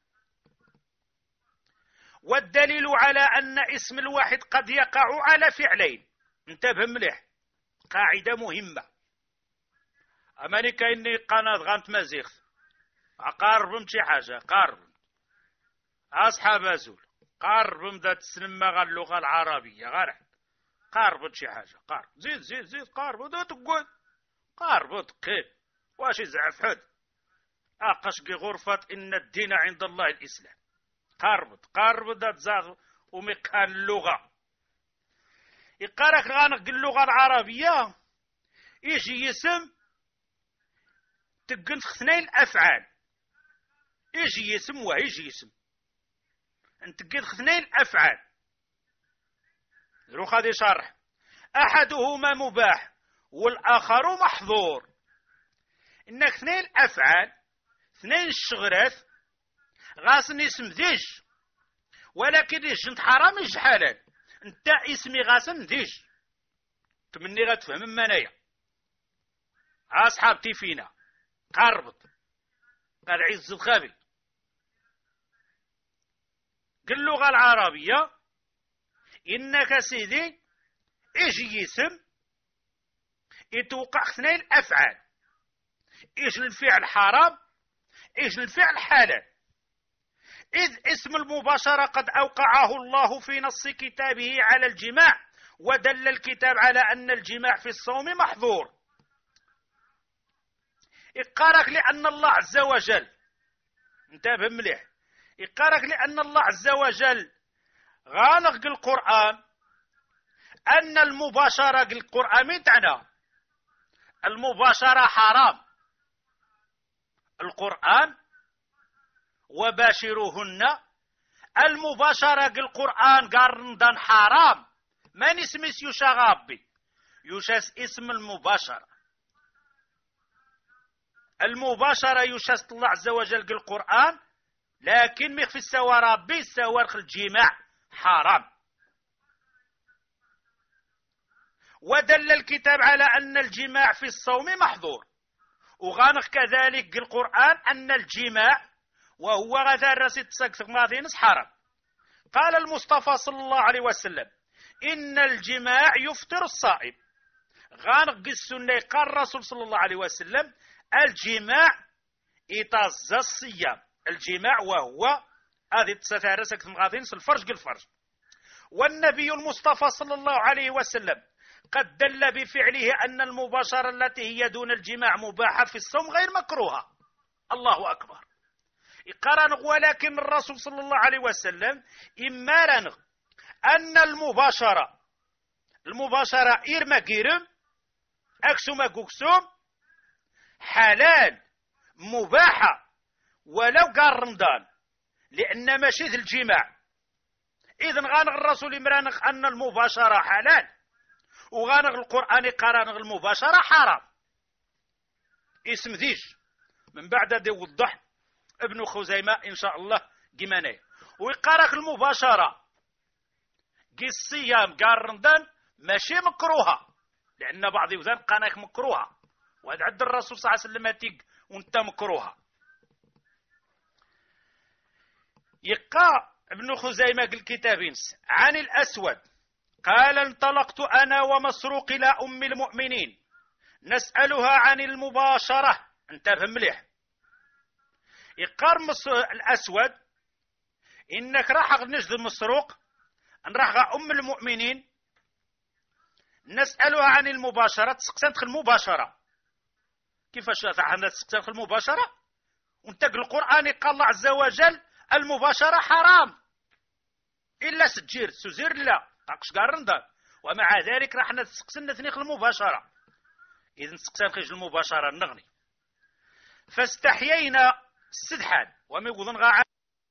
والدليل على أن اسم الواحد قد يقع على فعلين. انتبه مليح قاعدة مهمة. أماني كايني قناة غانت مزيغ قاربم شي حاجة قاربم أصحاب أزول قاربم ذات تسلم غا اللغة العربية غارح قاربم شي حاجة قارب زيد قاربم ذات تقول قاربم تقيل واش يزعف حد أقشقي غرفة إن الدين عند الله الإسلام. قارب ذات زاغ ومقال اللغة يقارك غانق اللغة العربية يجي اسم تقنت اثنين الأفعال يجي اسم ويجي اسم. انت قد اثنين الافعال روح هذه شرح. احدهما مباح والاخر محظور. انك اثنين الافعال اثنين الشغرات غاسن اسم ذيج، ولكن يجي حرام يجي حلال. انت اسمي غاسن ذيج تمني غتفهم منايا. اصحابتي فينا قربت قال عز الخابي قل اللغة العربية إنك سيدي إيجي اسم يتوقع اثنين الأفعال، إيش الفعل حرام إيش الفعل حلال. إذ اسم المباشرة قد أوقعه الله في نص كتابه على الجماع، ودل الكتاب على أن الجماع في الصوم محظور. إقارك لأن الله عز وجل انتبه مليح، إقارك لأن الله عز وجل غالق القرآن أن المباشرة القرآن من تعنى المباشرة حرام. القرآن وباشروهن المباشرة القرآن قرندان حرام. من اسمس يشغابي يشاس اسم المباشرة. المباشرة يشاس الله عز وجل القرآن، لكن مخ في السوى ربي السوى الجماع حرام. ودل الكتاب على أن الجماع في الصوم محظور. وغانق كذلك القرآن أن الجماع وهو غدا رسيت سكت ماضينس حرام. قال المصطفى صلى الله عليه وسلم إن الجماع يفطر الصائم. غانق السنة قال الرسول صلى الله عليه وسلم الجماع يتزى الصيام. الجماع وهو هذه تترسك مغاضينس الفرج الفرج. والنبي المصطفى صلى الله عليه وسلم قد دل بفعله أن المباشرة التي هي دون الجماع مباحة في الصوم غير مكروهة. الله أكبر. إقرانغ ولكن الرسول صلى الله عليه وسلم إما رانغ أن المباشرة إرما قيرم أكسوم أكسوم حلال مباحة ولو قال رمضان لأن ماشي ذي الجماع. إذن غانغ الرسول إمرانغ أن المباشرة حلال، وغانغ القرآن قرانغ المباشرة حرام. اسم ذيش من بعد دي وضح ابن خزيمة إن شاء الله جمانية. ويقارك المباشرة قي الصيام قال رمضان ماشي مكروهة، لأن بعض يوزان قاناك مكروهة، وهذا عد الرسول صلى الله عليه وسلم تيق وانت مكروهة. يقا ابن خزيمة الكتابين عن الأسود قال انطلقت أنا ومسروق إلى أم المؤمنين نسألها عن المباشرة. انتبه مليح. يقار الأسود إنك راح نجد مسروق نراح أم المؤمنين نسألها عن المباشرة. تسقسنت المباشرة كيفاش تسقسنت المباشرة وانت القرآن قال الله عز وجل المباشرة حرام إلا سجير سزير لا تاقش قارندا. ومع ذلك راح نسقسن ثنيخ المباشرة. إذن سقسن خيج المباشرة النغني. فاستحيينا السدحان وما يقولون عائشة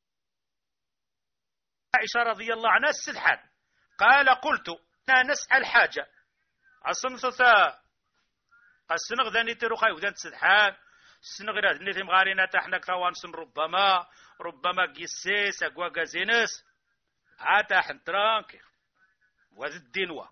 رضي الله عنها السدحان قال قلت نسأل حاجة أصنصتا السنغ ذاني تروخي وذان السدحان السنغ ذاني تمغارينا تحنك ثوانسن ربما قيسيس أقوى قازينس عاتا حنترانك وذ الدينوة.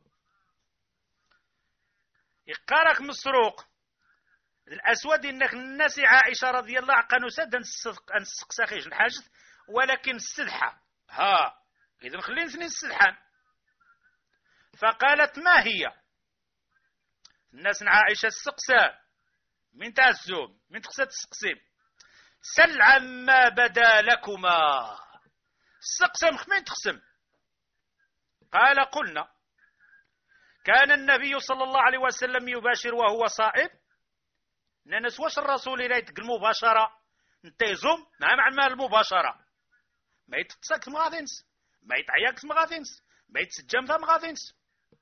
يقارك مسروق الأسود إنك الناس عائشة رضي الله عنها قانو سد أن سقساخيش الحاجة ولكن السدحة ها إذن خلين اثنين السدحان. فقالت ما هي الناس عائشة السقساء من تعزوم من تقسى تسقسيم سل عما بدا لكما السقسم من تقسم. قال قلنا كان النبي صلى الله عليه وسلم يباشر وهو صائم. ننس واش الرسول إليك المباشرة نتيزم مع المباشرة ما يتقسك مغاذنس ما يتعياك مغاذنس ما يتسجم مغاذنس.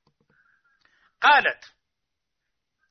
قالت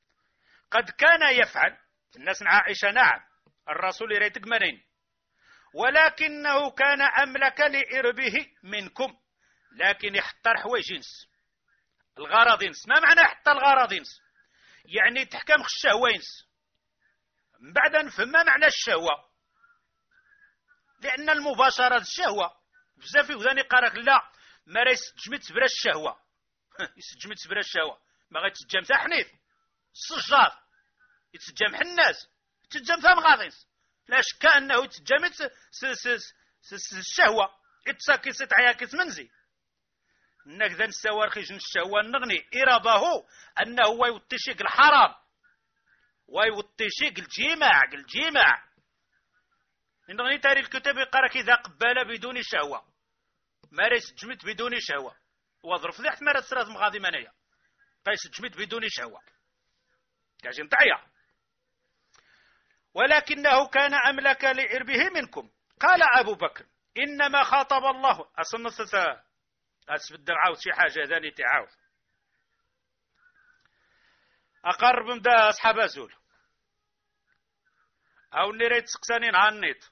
قد كان يفعل الناس عائشة نعم الرسول إليك منين ولكنه كان أملك لإربه منكم، لكن يحتر حوايج ينس الغرض ينس. ما معنى حتى الغرض ينس؟ يعني تحكم الشهوة ينس. من بعد نفهم ما معنى الشهوة، لأن المباشرة الشهوة بزاف يوذاني قارك لا ما راه يستجمد تبرا الشهوة يستجمد تبرا الشهوة ما غيتسجم تا حنيف السجاد يتسجم حناس يتسجم تا مغاطيس، لا شك أنه يتسجم الشهوة يتساكي ستعياكس منزي انك ذا نسوار خيجن الشهوة نغني إرابه أنه ويوتشيك الحرام ويوتشيك الجماع نغني تاري الكتاب يقرأك إذا قبل بدون شهوة ما ريس جمت بدون شهوة وظرف ذي احتمال السرات مغاضي منايا قيس جمت بدون شهوة كاجين طعيا. ولكنه كان أملك لإربه منكم. قال أبو بكر إنما خاطب الله أصلا أسبدل عاود شي حاجة ذاني تعاود أقرب مدا أصحاب أزول أو نريد سكسانين عنيت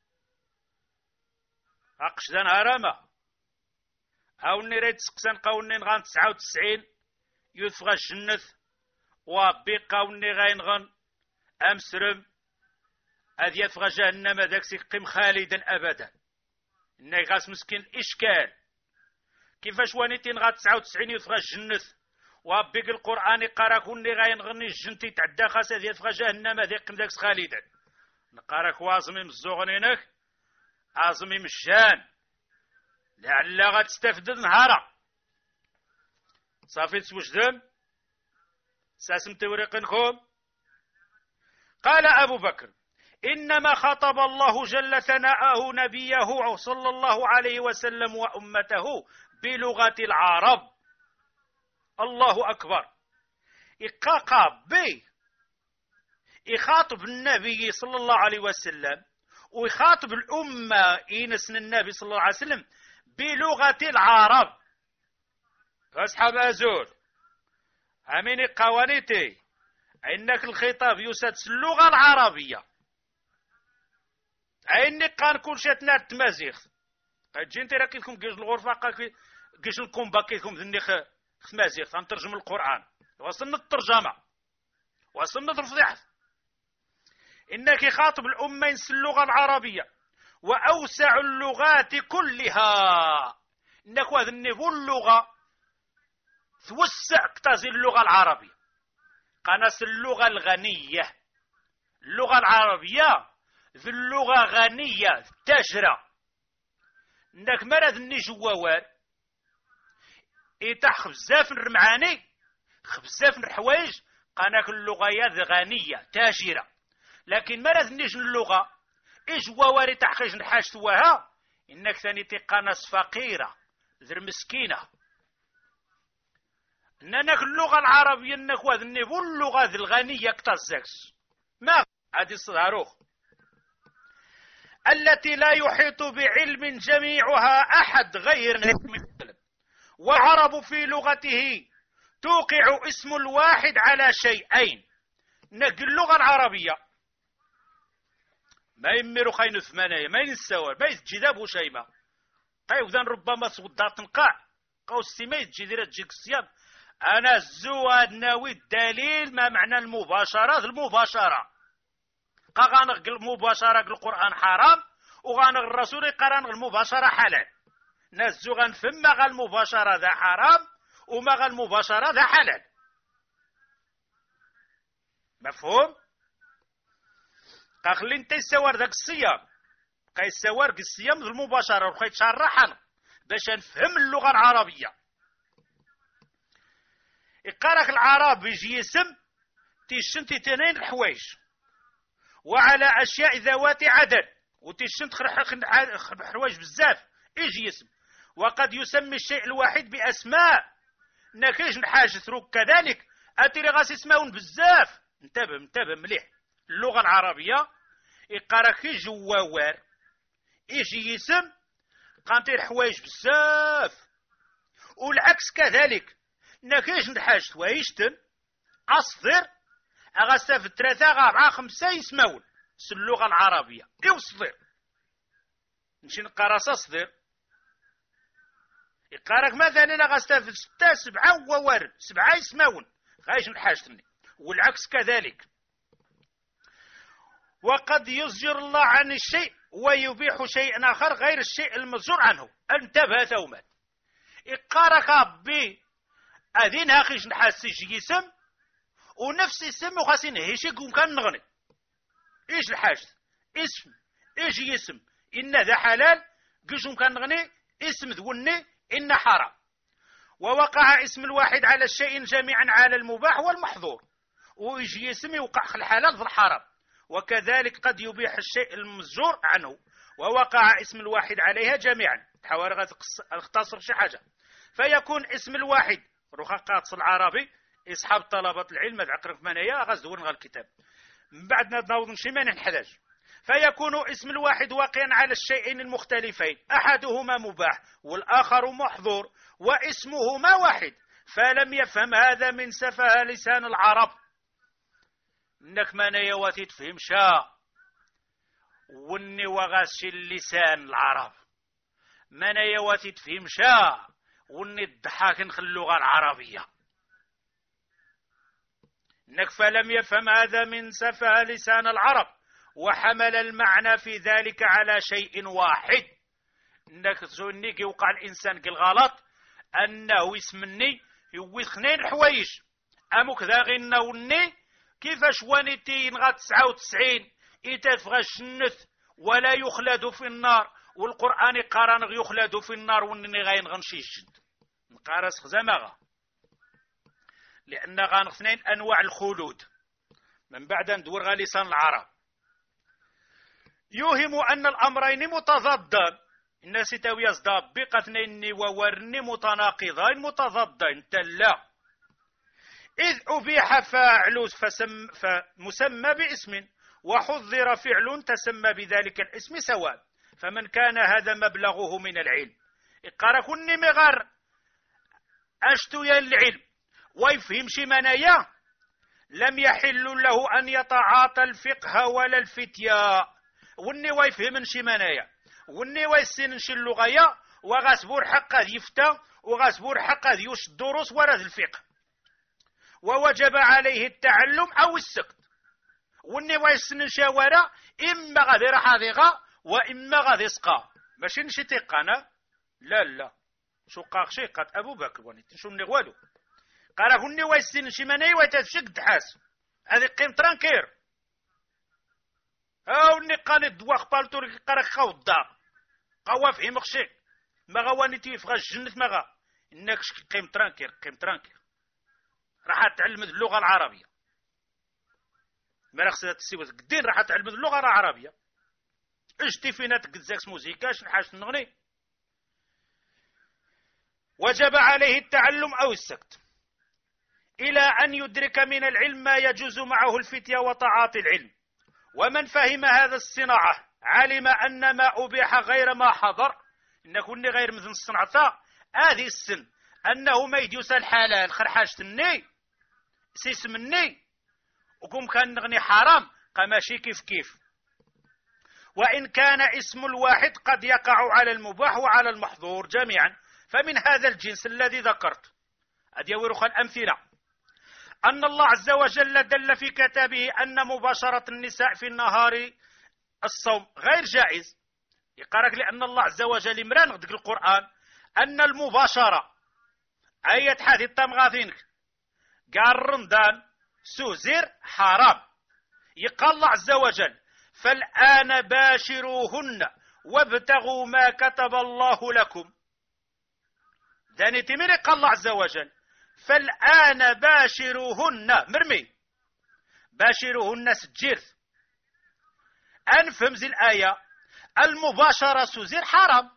أقش ذا هرامة أو نريد سكسان قونين غان 99 يثغى الجنث وبي قوني غين غن أمسرم أذ يثغى جهنم ذاك سيقيم خالدا أبدا إنه غاس مسكين إشكال كيفاش وانيتين غا 99 يثغى الجنث وبي القرآن قراكوني غين غني الجنتي تعدى خاس أذ يثغى جهنم ذاك ذاك خالدا نقارك وازمي مزوغنينك عازمي مشان لعل غتستفد نهارا صافي تسوجدم ساسم توريقنكم. قال أبو بكر إنما خطب الله جل ثناءه نبيه صلى الله عليه وسلم وأمته بلغة العرب. الله أكبر. إقاقا بي يخاطب النبي صلى الله عليه وسلم ويخاطب الأمة إنسن النبي صلى الله عليه وسلم بلغة العرب. أصحاب أزول أمين قوانيتي إنك الخطاب يسد اللغة العربية عينك كان كل شيء تنار تمازيخ قد جينتي راكيكم كيش الغرفة كيش الكومبا كيكم ذني خمازيخ تنترجم القرآن وصلنا الترجمة وصلنا الفضيحة. إنك يخاطب الأمة ينسى اللغة العربية وأوسع اللغات كلها. إنك وهذا النبو اللغة توسع كتازي اللغة العربية قناس اللغة الغنية. اللغة العربية ذي اللغة غنية تاجرة إنك مرض النجووار إيتاح خبزاف الرمعاني خبزاف الحوايج قناك اللغة غنية تاجرة. لكن مرض نيجن اللغة إجوواري تحقيج نحاج ثواها إنك ثاني تقانس فقيرة ذر مسكينة. إنك اللغة العربية إنك وهذا النبو اللغة ذي الغنية كتازكس ما هذه الصداروخ التي لا يحيط بعلم جميعها أحد غير مثل. وعرب في لغته توقع اسم الواحد على شيئين. نقل اللغة العربية ما يميرو خاين ثمانية ما ينسوا ما يتجذب وشيما قيوذان ربما صدات نقاع قوسي ما يتجذر تجيك الصيام. أنا الزواد ناوي الدليل ما معنى المباشرة المباشرة غانغ المباشرة القرآن حرام وغانغ الرسول يقران المباشرة حلال. نزو غنفهم ما غا المباشرة ذا حرام وما غا المباشرة ذا حلال. مفهوم؟ قاخلي انت يسوار ذاك الصيام قيسوار الصيام ذو المباشرة وخيت شرحنا باش نفهم اللغة العربية. يقارك العرب يجي اسم تيشنتي تنين الحوايج وعلى أشياء ذوات عدد وتيشنت حوايج بزاف يجي اسم. وقد يسمي الشيء الواحد بأسماء نكيج نحاج ثروك كذلك أتري غاس اسماون بزاف. انتبه مليح. اللغة العربية يقارك جووار يجي اسم قانتي حوايج بزاف والعكس كذلك نكيج نحاج ثوايشتن أصدر أغاسف 3 4 5 يسمون اللغة العربية يوصدر نمشي نقرا صدر يقارك مثلا انا غاستافد 6 7 ووارد 7 يسماون غايش نحاجتني، والعكس كذلك. وقد يزجر الله عن الشيء ويبيح شيء آخر غير الشيء المزجور عنه. انتبه تومات إقارك بي أذين هاخيش نحاسيش جسم ونفس اسم وخاسين هيشيك ومكان نغني. إيش الحاجة اسم إيش اسم إن ذا حلال قيش ومكان نغني اسم ذوني إن حرام. ووقع اسم الواحد على الشيء جميعا على المباح والمحظور، ويجي اسم يوقع في الحلال في الحرام. وكذلك قد يبيح الشيء المزجور عنه ووقع اسم الواحد عليها جميعا. تحاول اختصر شي حاجة فيكون اسم الواحد روخا قاطس العربي اصحاب طلبة العلم ذعقرف منايا غزدور الكتاب من بعد نضوض شي ما نحتاج. فيكون اسم الواحد واقعا على الشيئين المختلفين، احدهما مباح والاخر محظور واسمهما واحد. فلم يفهم هذا من سفه لسان العرب. انك منايا واتي تفهم شا وني وغاسي اللسان العرب منايا واتي تفهم شا وني الضحاك نخل اللغة العربية. انك فلم يفهم هذا من سفه لسان العرب وحمل المعنى في ذلك على شيء واحد. انك زوني يوقع الانسان كالغلط انه يسمني يوي 2 حوايج امك ذا غي نوني كيفاش وانيتي نغا 99 يتفغى الجنة ولا يخلد في النار، والقرآن قران يخلد في النار ونني غاين غنشي الجد نقارس خزمغا لأن غانغ 2 أنواع الخلود من بعد ندور غا لسان العرب. يوهم أن الأمرين متضادان الناس تاوي يصدابق 2 وورني متناقضين متضادين تلا. إذ أبيح فاعل فمسمى باسم وحضر فعل تسمى بذلك الاسم سواء. فمن كان هذا مبلغه من العلم إقارا كني مغار أشتو يا العلم ويفهم شي منايا لم يحل له أن يتعاطى الفقه ولا الفتيا. وني ويفهم شي منايا وني ويسن شي اللغية وغاسبور حق يفتى وغاسبور حق يوش الدروس ورد الفقه، ووجب عليه التعلم أو السكت. وني ويسن شاورا إما غادي راح ذيغا وإما غادي سقا ماشي نشي تيقانا لا شو قاقشي قات أبو بكر وني شو والو قال هني ويسن شي مناي ويتفشك دحاس هذه قيم ترانكير هاوني قاني دواخ بالتور قرا خوضا قوا فهم خشي ما غواني تيفغا الجنة ما غا انك قيم ترانكير راح تعلم اللغة العربية ما خصها تسيب قدين راح تعلم اللغة العربية اجتي فينا تقزاكس موزيكاش نحاش نغني. وجب عليه التعلم أو السكت إلى أن يدرك من العلم ما يجوز معه الفتية وتعاطي العلم. ومن فهم هذا الصناعة علم أن ما أبيح غير ما حضر إن كوني غير مثل الصنعة هذه السن أنه ما يديوس الحلال خرحاش الني سيسم الني وكم كان نغني حرام قماشي كيف. وإن كان اسم الواحد قد يقع على المباح وعلى المحظور جميعا. فمن هذا الجنس الذي ذكرت أدي ورخ الأمثلة أن الله عز وجل دل في كتابه أن مباشرة النساء في النهار الصوم غير جائز. يقرأك لأن الله عز وجل مران غدك القرآن أن المباشرة أي تحدي التمغاثينك قال رمضان سوزير حرام. يقال الله عز وجل فالآن باشروهن وابتغوا ما كتب الله لكم. ذاني تميري قال الله عز وجل فالآن باشروهن مرمي باشروهن سجيرث أنفهم زي الآية المباشرة سوزير حرام.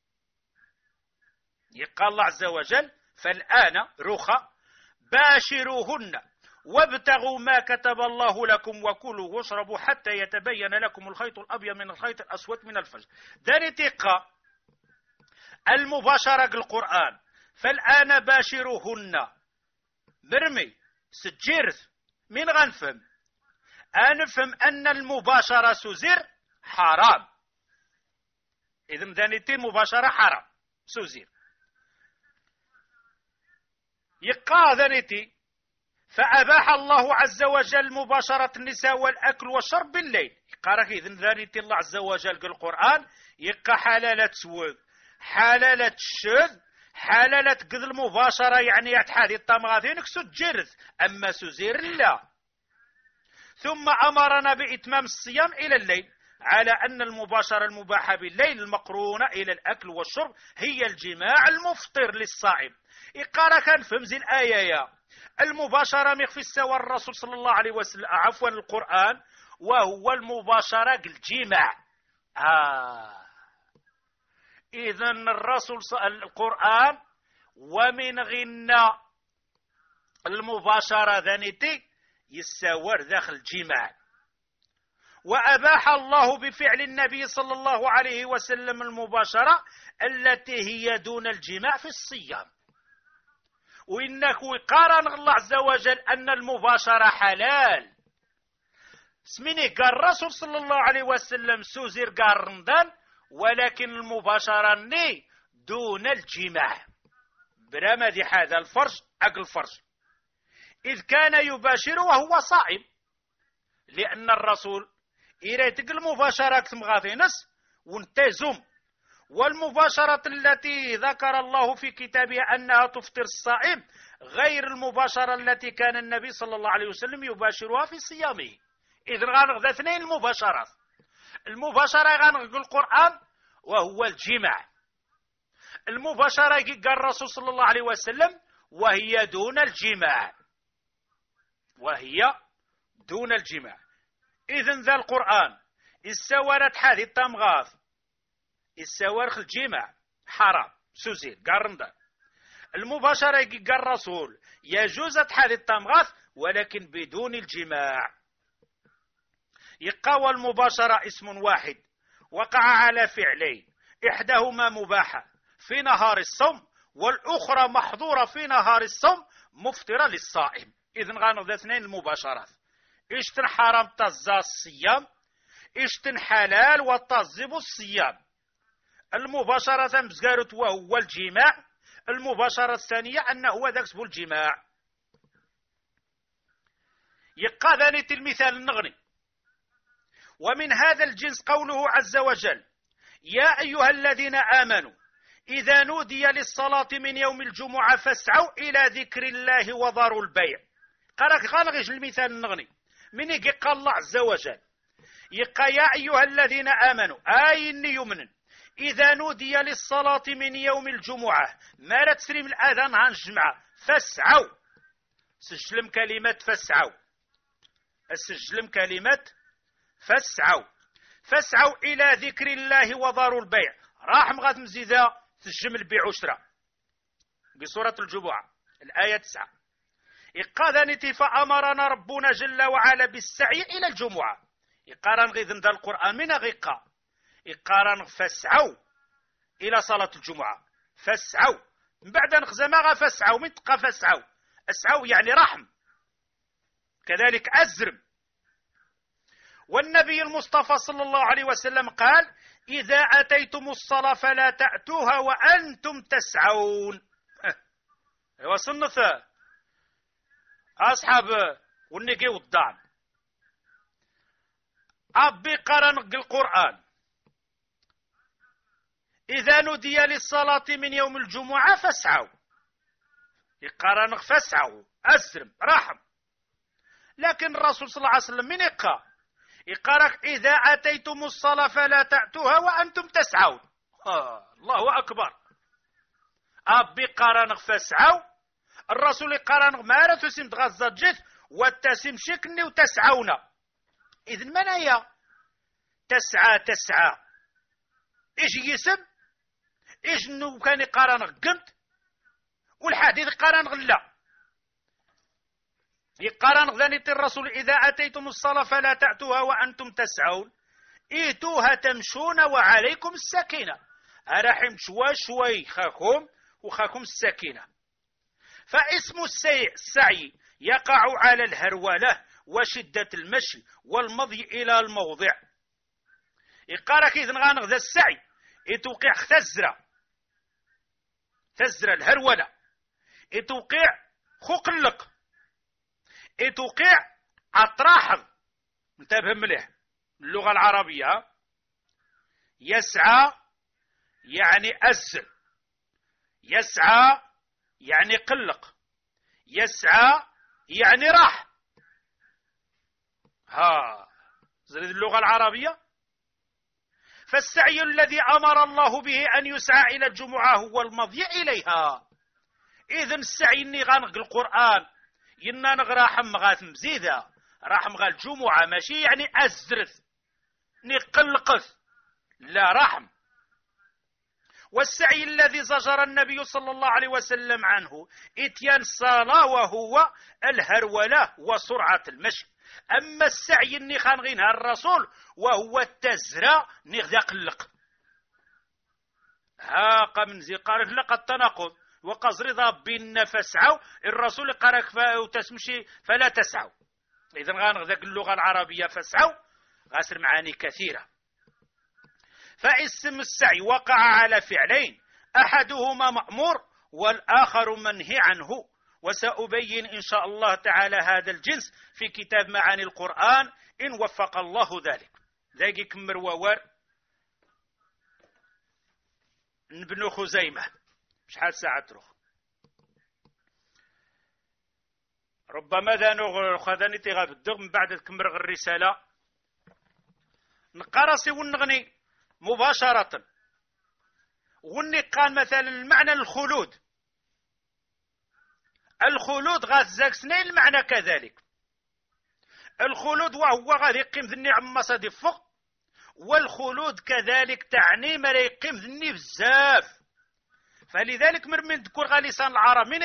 يقال الله عز وجل فالآن رخا باشروهن وابتغوا ما كتب الله لكم وكلوا واشربوا حتى يتبين لكم الخيط الأبيض من الخيط الأسود من الفجر. ذاني تقى المباشرة القرآن فالآن باشروهن مرمي سجيرث من غنفهم أنفهم أن المباشرة سزر حرام. إذن ذانيتي مباشرة حرام سوزير يقا ذانيتي فأباح الله عز وجل مباشرة النساء والأكل والشرب بالليل. يقارك إذن ذانيتي الله عز وجل قال القرآن يقا حلالة سوذ حلالة الشذ حلالة قذ المباشرة يعني يتحادي الطمغاثين كسو تجرث أما سوزير لا. ثم أمرنا بإتمام الصيام إلى الليل على أن المباشرة المباحة بالليل المقرونة إلى الأكل والشرب هي الجماع المفطر للصائم. إقارة كان فهمز الآية المباشرة مخفي السوى الرسول صلى الله عليه وسلم عفوا القرآن وهو المباشرة الجماع. إذن الرسول القرآن ومن غنى المباشرة ذنيتي يساور داخل الجماع. وأباح الله بفعل النبي صلى الله عليه وسلم المباشرة التي هي دون الجماع في الصيام. وإنك قارن الله عز وجل أن المباشرة حلال سميني قال الرسول صلى الله عليه وسلم سوزير قال رمضان ولكن المباشرة ني دون الجماع برمد هذا الفرج أقل فرج إذ كان يباشر وهو صائم لأن الرسول إريتك المباشرة مغاثينس وانتزم. والمباشرة التي ذكر الله في كتابه أنها تفطر الصائم غير المباشرة التي كان النبي صلى الله عليه وسلم يباشرها في صيامه. إذن غنغ ذا اثنين المباشرات. المباشرة غنغ القرآن وهو الجماع. المباشرة قال الرسول صلى الله عليه وسلم وهي دون الجماع إذن ذا القرآن السوارت حادي التمغاث السوارخ الجماع حرام سوزير قارندا. المباشرة قال الرسول يجوز حادي التمغاث ولكن بدون الجماع. يقوى المباشرة اسم واحد وقع على فعلين إحداهما مباحة في نهار الصوم والأخرى محظورة في نهار الصوم مفطرة للصائم. إذن غانو ذا اثنين المباشرات إشتن حرام تزا الصيام إشتن حلال وتزب الصيام. المباشرة مزقارت وهو الجماع. المباشرة الثانية أنه هو ذاك اسمه الجماع. يقى ذانيت المثال النغني. ومن هذا الجنس قوله عز وجل يا أيها الذين آمنوا إذا نودي للصلاة من يوم الجمعة فاسعوا إلى ذكر الله وذروا البيع. قالك غالغيش المثال النغني من يقى الله عز وجل يقى يا أيها الذين آمنوا أي إني يمنن إذا نودي للصلاة من يوم الجمعة ما لا تسريم الآذان عن الجمعة فاسعوا سجلم كلمة فاسعوا السجلم كلمة فاسعوا إلى ذكر الله وذروا البيع راح مغات مزيدة تسجم البيع وشراء بسورة الجمعة الآية 9. إقاذنتي فأمرنا ربنا جل وعلا بالسعي إلى الجمعة. إقارن غيذن ذا القرآن من غيقا إقارن فاسعوا إلى صلاة الجمعة فاسعوا من بعد نخزمها فاسعوا من تقى فاسعوا أسعوا يعني رحم كذلك أزرم. والنبي المصطفى صلى الله عليه وسلم قال إذا أتيتم الصلاة فلا تأتوها وأنتم تسعون. وصنث أصحاب والنقي والضعن أبي قرن القرآن إذا نودي للصلاة من يوم الجمعة فاسعوا يقرن فاسعوا أسرم رحم. لكن الرسول صلى الله عليه وسلم من يقرأ إذا أتيتم الصلاة فلا تأتوها وأنتم تسعون. الله أكبر. أبي قرن فاسعوا الرسول قرن ما لا تسم تغزى جث والتسم شكني وتسعون. إذن من هي تسعى إيش يسم إيش نو كان قرن قمت والحديث قرن غلا يقرن ذنيت الرسول إذا أتيتم الصلاة فلا تأتوها وأنتم تسعون إيتوها تمشون وعليكم السكينة أرحم شوي خاكم وخاكم السكينة. فاسم السعي يقع على الهرولة وشدة المشي والمضي إلى الموضع. يقارك إذن غانغ ذا السعي توقع تزرى الهرولة، توقع خوقلق، توقع أطراحظ. انتبه مليح اللغة العربية. يسعى يعني أزل، يسعى يعني قلق، يسعى يعني راح. زرد اللغة العربية. فالسعي الذي أمر الله به أن يسعى إلى الجمعة هو المضي إليها. إذن السعي إني غنقل القرآن ينا نغرا حمغات مزيدة راح مغا الجمعة، ماشي يعني أزرث نقلقث، لا رحم. والسعي الذي زجر النبي صلى الله عليه وسلم عنه اتيان الصلاة وهو الهرولة وسرعة المشي. أما السعي اللي خانغينها الرسول وهو التزرع نغدا قلق. هاق من زي قارك لقد تناقض وقصر ضابين فسعوا، الرسول قارك وتسمشي فلا تسعوا. إذن غانغذاك اللغة العربية فسعوا غاسر معاني كثيرة. فاسم السعي وقع على فعلين، أحدهما مأمور والآخر منهي عنه، وسأبين إن شاء الله تعالى هذا الجنس في كتاب معاني القرآن إن وفق الله ذلك. ذاك كمر ووار ابن خزيمة شحال ساعة تروح ربما ذا خذاني تغاب الدغ من بعد كمر الرسالة نقرصي ونغني مباشرة. وني قال مثلا المعنى الخلود غاث زاك سنين المعنى كذلك. الخلود وهو غادي يقيم ذني عما صدي فوق، والخلود كذلك تعني ما لا يقيم ذني بزاف. فلذلك من تكون غالسان العرب من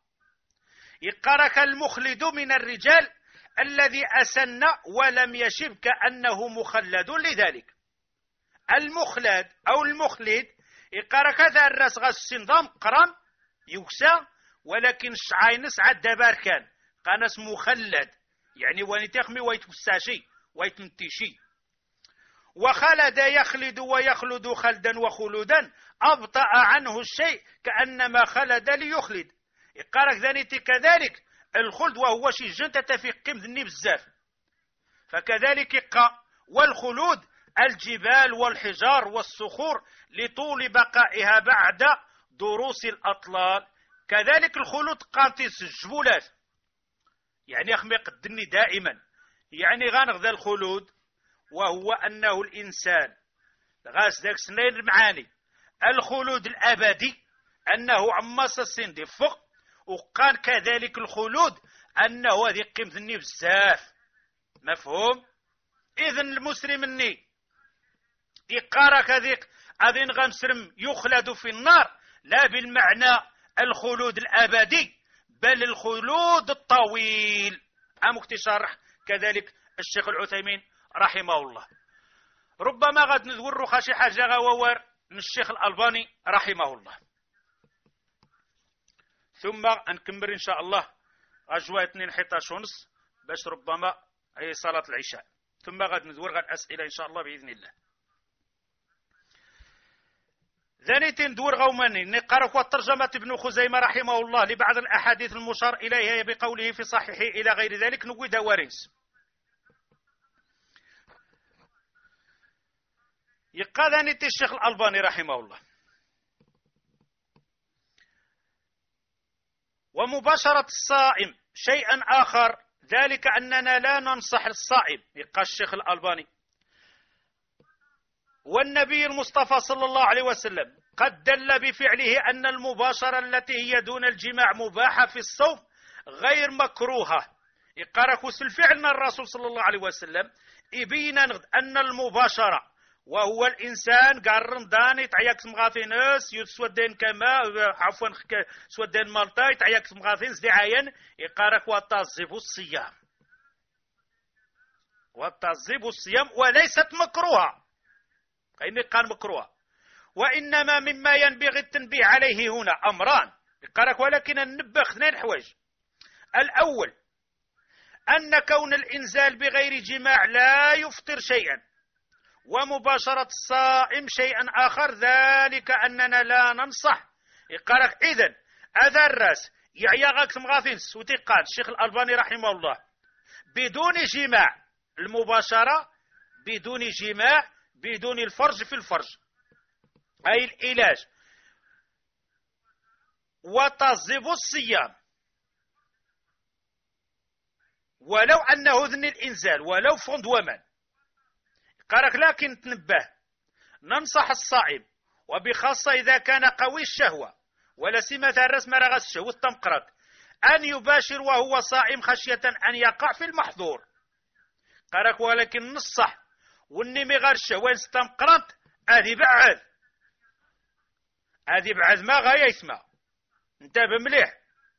يقارك المخلد من الرجال الذي أسن ولم يشب كأنه مخلد. لذلك المخلد أو المخلد يقارك هذا الراس غاس السنظام قرام يكسى، ولكن شعاينس عد باركان قانس مخلد يعني وانتخمي ويتكساشي ويتمتشي. وخلد يخلد ويخلد خلدا وخلودا، أبطأ عنه الشيء كأنما خلد ليخلد. يقارك ذانيتي كذلك الخلد وهو شي جنة تفيق ذني بزاف. فكذلك يقى والخلود الجبال والحجار والصخور لطول بقائها بعد دروس الأطلال. كذلك الخلود قانتيس الجبولات يعني يخمق الدني دائما، يعني غانغ ذا الخلود وهو أنه الإنسان غاس ذاك سنين المعاني. الخلود الأبدي أنه عماس السن دي فوق، وقال كذلك الخلود أنه هذه قيمة ذني بزاف. مفهوم؟ إذن المسلم الني يقارك هذيك أذين غنسرم يخلد في النار لا بالمعنى الخلود الأبدي بل الخلود الطويل. أمك تشرح كذلك الشيخ العثيمين رحمه الله. ربما غاد نذور خاشي حاجة غوار من الشيخ الألباني رحمه الله. ثم نكمل إن شاء الله غجوة 2 حيطاش ونص باش ربما أي صلاة العشاء، ثم غاد نذور غاد أسئلة إن شاء الله بإذن الله. ذانيتين دور غوماني نقرأ والترجمة ابن خزيمة رحمه الله لبعض الأحاديث المشار إليها بقوله في صحيحه إلى غير ذلك نقول دوارنس. يقال ذانيتي الشيخ الألباني رحمه الله ومباشرة الصائم شيئا آخر، ذلك أننا لا ننصح الصائم. يقال الشيخ الألباني والنبي المصطفى صلى الله عليه وسلم قد دل بفعله أن المباشرة التي هي دون الجماع مباحة في الصوم غير مكروهة. يقاركوس الفعل الرسول صلى الله عليه وسلم يبين أن المباشرة وهو الإنسان قال رمضان يتعيك مغاثينس يسودين كما عفوا سودين مالطا يتعيك مغاثين زدعاين يقارك وتعذب الصيام وليست مكروهة. أين قال مكروه؟ وإنما مما ينبغي التنبيه عليه هنا أمران يقارك، ولكن ننبه 2 حوايج. الأول أن كون الإنزال بغير جماع لا يفطر شيئا، ومباشرة الصائم شيئا آخر، ذلك أننا لا ننصح. يقارك إذن هذا الراس يعيا غاك مغاثين سوتيقان الشيخ الألباني رحمه الله بدون جماع، المباشرة بدون جماع، بدون الفرج في الفرج، أي العلاج، وتصيب الصيام ولو أنه ذن الإنزال ولو فند ومن. قالك لكن تنبه، ننصح الصائم وبخاصة إذا كان قوي الشهوة ولا سمة الرسم رغس الشهوة التمقرد أن يباشر وهو صائم خشية أن يقع في المحظور. قالك ولكن نصح والنمي غير الشهوة استمقرد هذه بعد، هذه بعد ما غاية يسمى، انتبه مليح،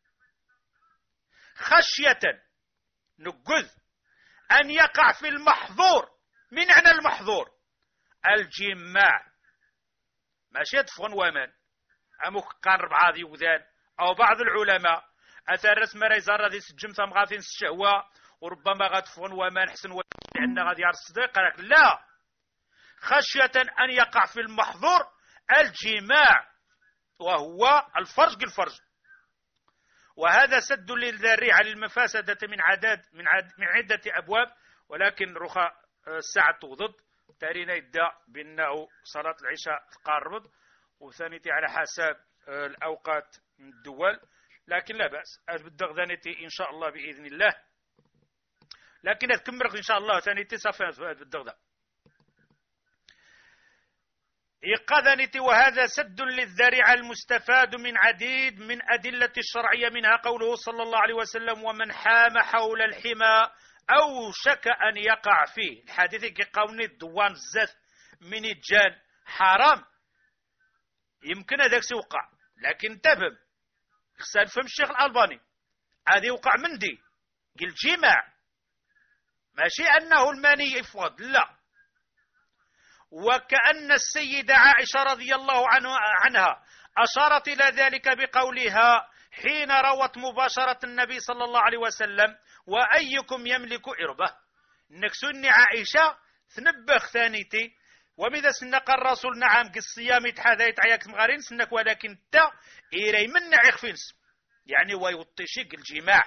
خشية نقذ أن يقع في المحظور. من أين المحظور؟ الجماع، ماشي طفن ومن أموك قرب عادي وذان. أو بعض العلماء أثر رسم ريزار هذه سجم ثم غاثين الشهوة وربما غتفن ومن حسن لأن غادي يرصد. قالك لا، خشية أن يقع في المحظور الجماع وهو الفرج الفرج، وهذا سد للذريعة للمفاسدة من عدة أبواب، ولكن رخاء الساعة ضد تارينا يدى بأنه صلاة العشاء تقارب وثانيتي على حسب الأوقات من الدول، لكن لا بأس بالدغدانتي إن شاء الله بإذن الله، لكن تكمل إن شاء الله ثانيتي صفات بالدغدان إيقاظنتي. وهذا سد للذريعة المستفاد من عديد من أدلة الشرعية، منها قوله صلى الله عليه وسلم: ومن حام حول الحمى أو شك أن يقع فيه. الحديث كيقاوني الدوان بزاف من الجان حرام، يمكن هذاك سيوقع، لكن تفهم خصها نفهم الشيخ الألباني هذا يوقع من دي قل جماع، ماشي أنه الماني يفوض، لا. وكأن السيدة عائشة رضي الله عنها أشارت إلى ذلك بقولها حين روت مباشرة النبي صلى الله عليه وسلم: وأيكم يملك إربة. نكسوني عائشة تنبخ ثانيتي وماذا سنق الرسول نعم كالصيام يتحاذيت عياك مغارين سنك، ولكن تا إيري من نعيق فينس يعني ويوطيشيك الجماع.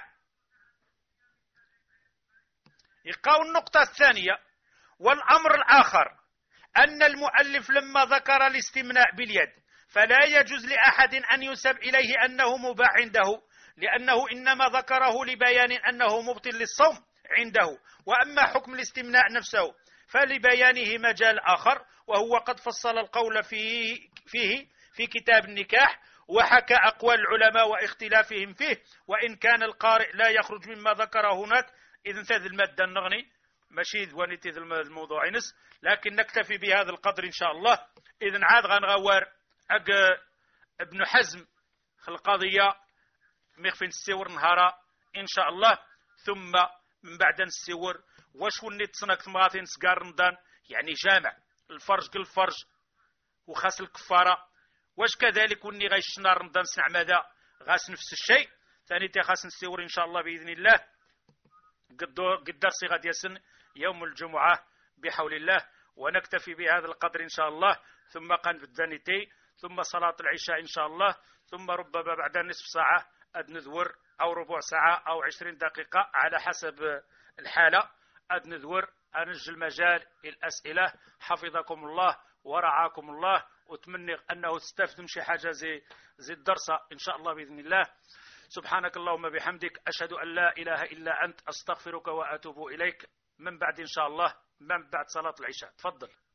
يقاو النقطة الثانية والأمر الآخر أن المؤلف لما ذكر الاستمناء باليد فلا يجوز لأحد أن ينسب إليه أنه مباح عنده، لأنه إنما ذكره لبيان أنه مبطل للصوم عنده. وأما حكم الاستمناء نفسه فلبيانه مجال آخر، وهو قد فصل القول فيه في كتاب النكاح، وحكى أقوال العلماء واختلافهم فيه، وإن كان القارئ لا يخرج مما ذكر هناك إذن تذ المادة النغني ماشي ذوانيتي الموضوع نس، لكن نكتفي بهذا القدر إن شاء الله. إذن عاد غنغوار ابن حزم القضية مخفين السور نهارا إن شاء الله، ثم من بعد السور واش وني تصنك مغاثين سكار رمضان يعني جامع الفرج كالفرج وخاس الكفارة، واش كذلك وني غيشنا رمضان سنع ماذا غاس نفس الشيء ثاني خاص نسور إن شاء الله بإذن الله قدر صيغة يسن يوم الجمعة بحول الله. ونكتفي بهذا القدر إن شاء الله، ثم قن بالدانيتي، ثم صلاة العشاء إن شاء الله، ثم ربما بعد نصف ساعة أدنذور أو ربع ساعة أو 20 دقيقة على حسب الحالة أدنذور أنجل المجال الأسئلة. حفظكم الله ورعاكم الله، وأتمنى أنه تستفدوا شي حاجة زي الدرس إن شاء الله بإذن الله. سبحانك اللهم بحمدك أشهد أن لا إله إلا أنت أستغفرك وأتوب إليك من بعد إن شاء الله من بعد صلاة العشاء. تفضل.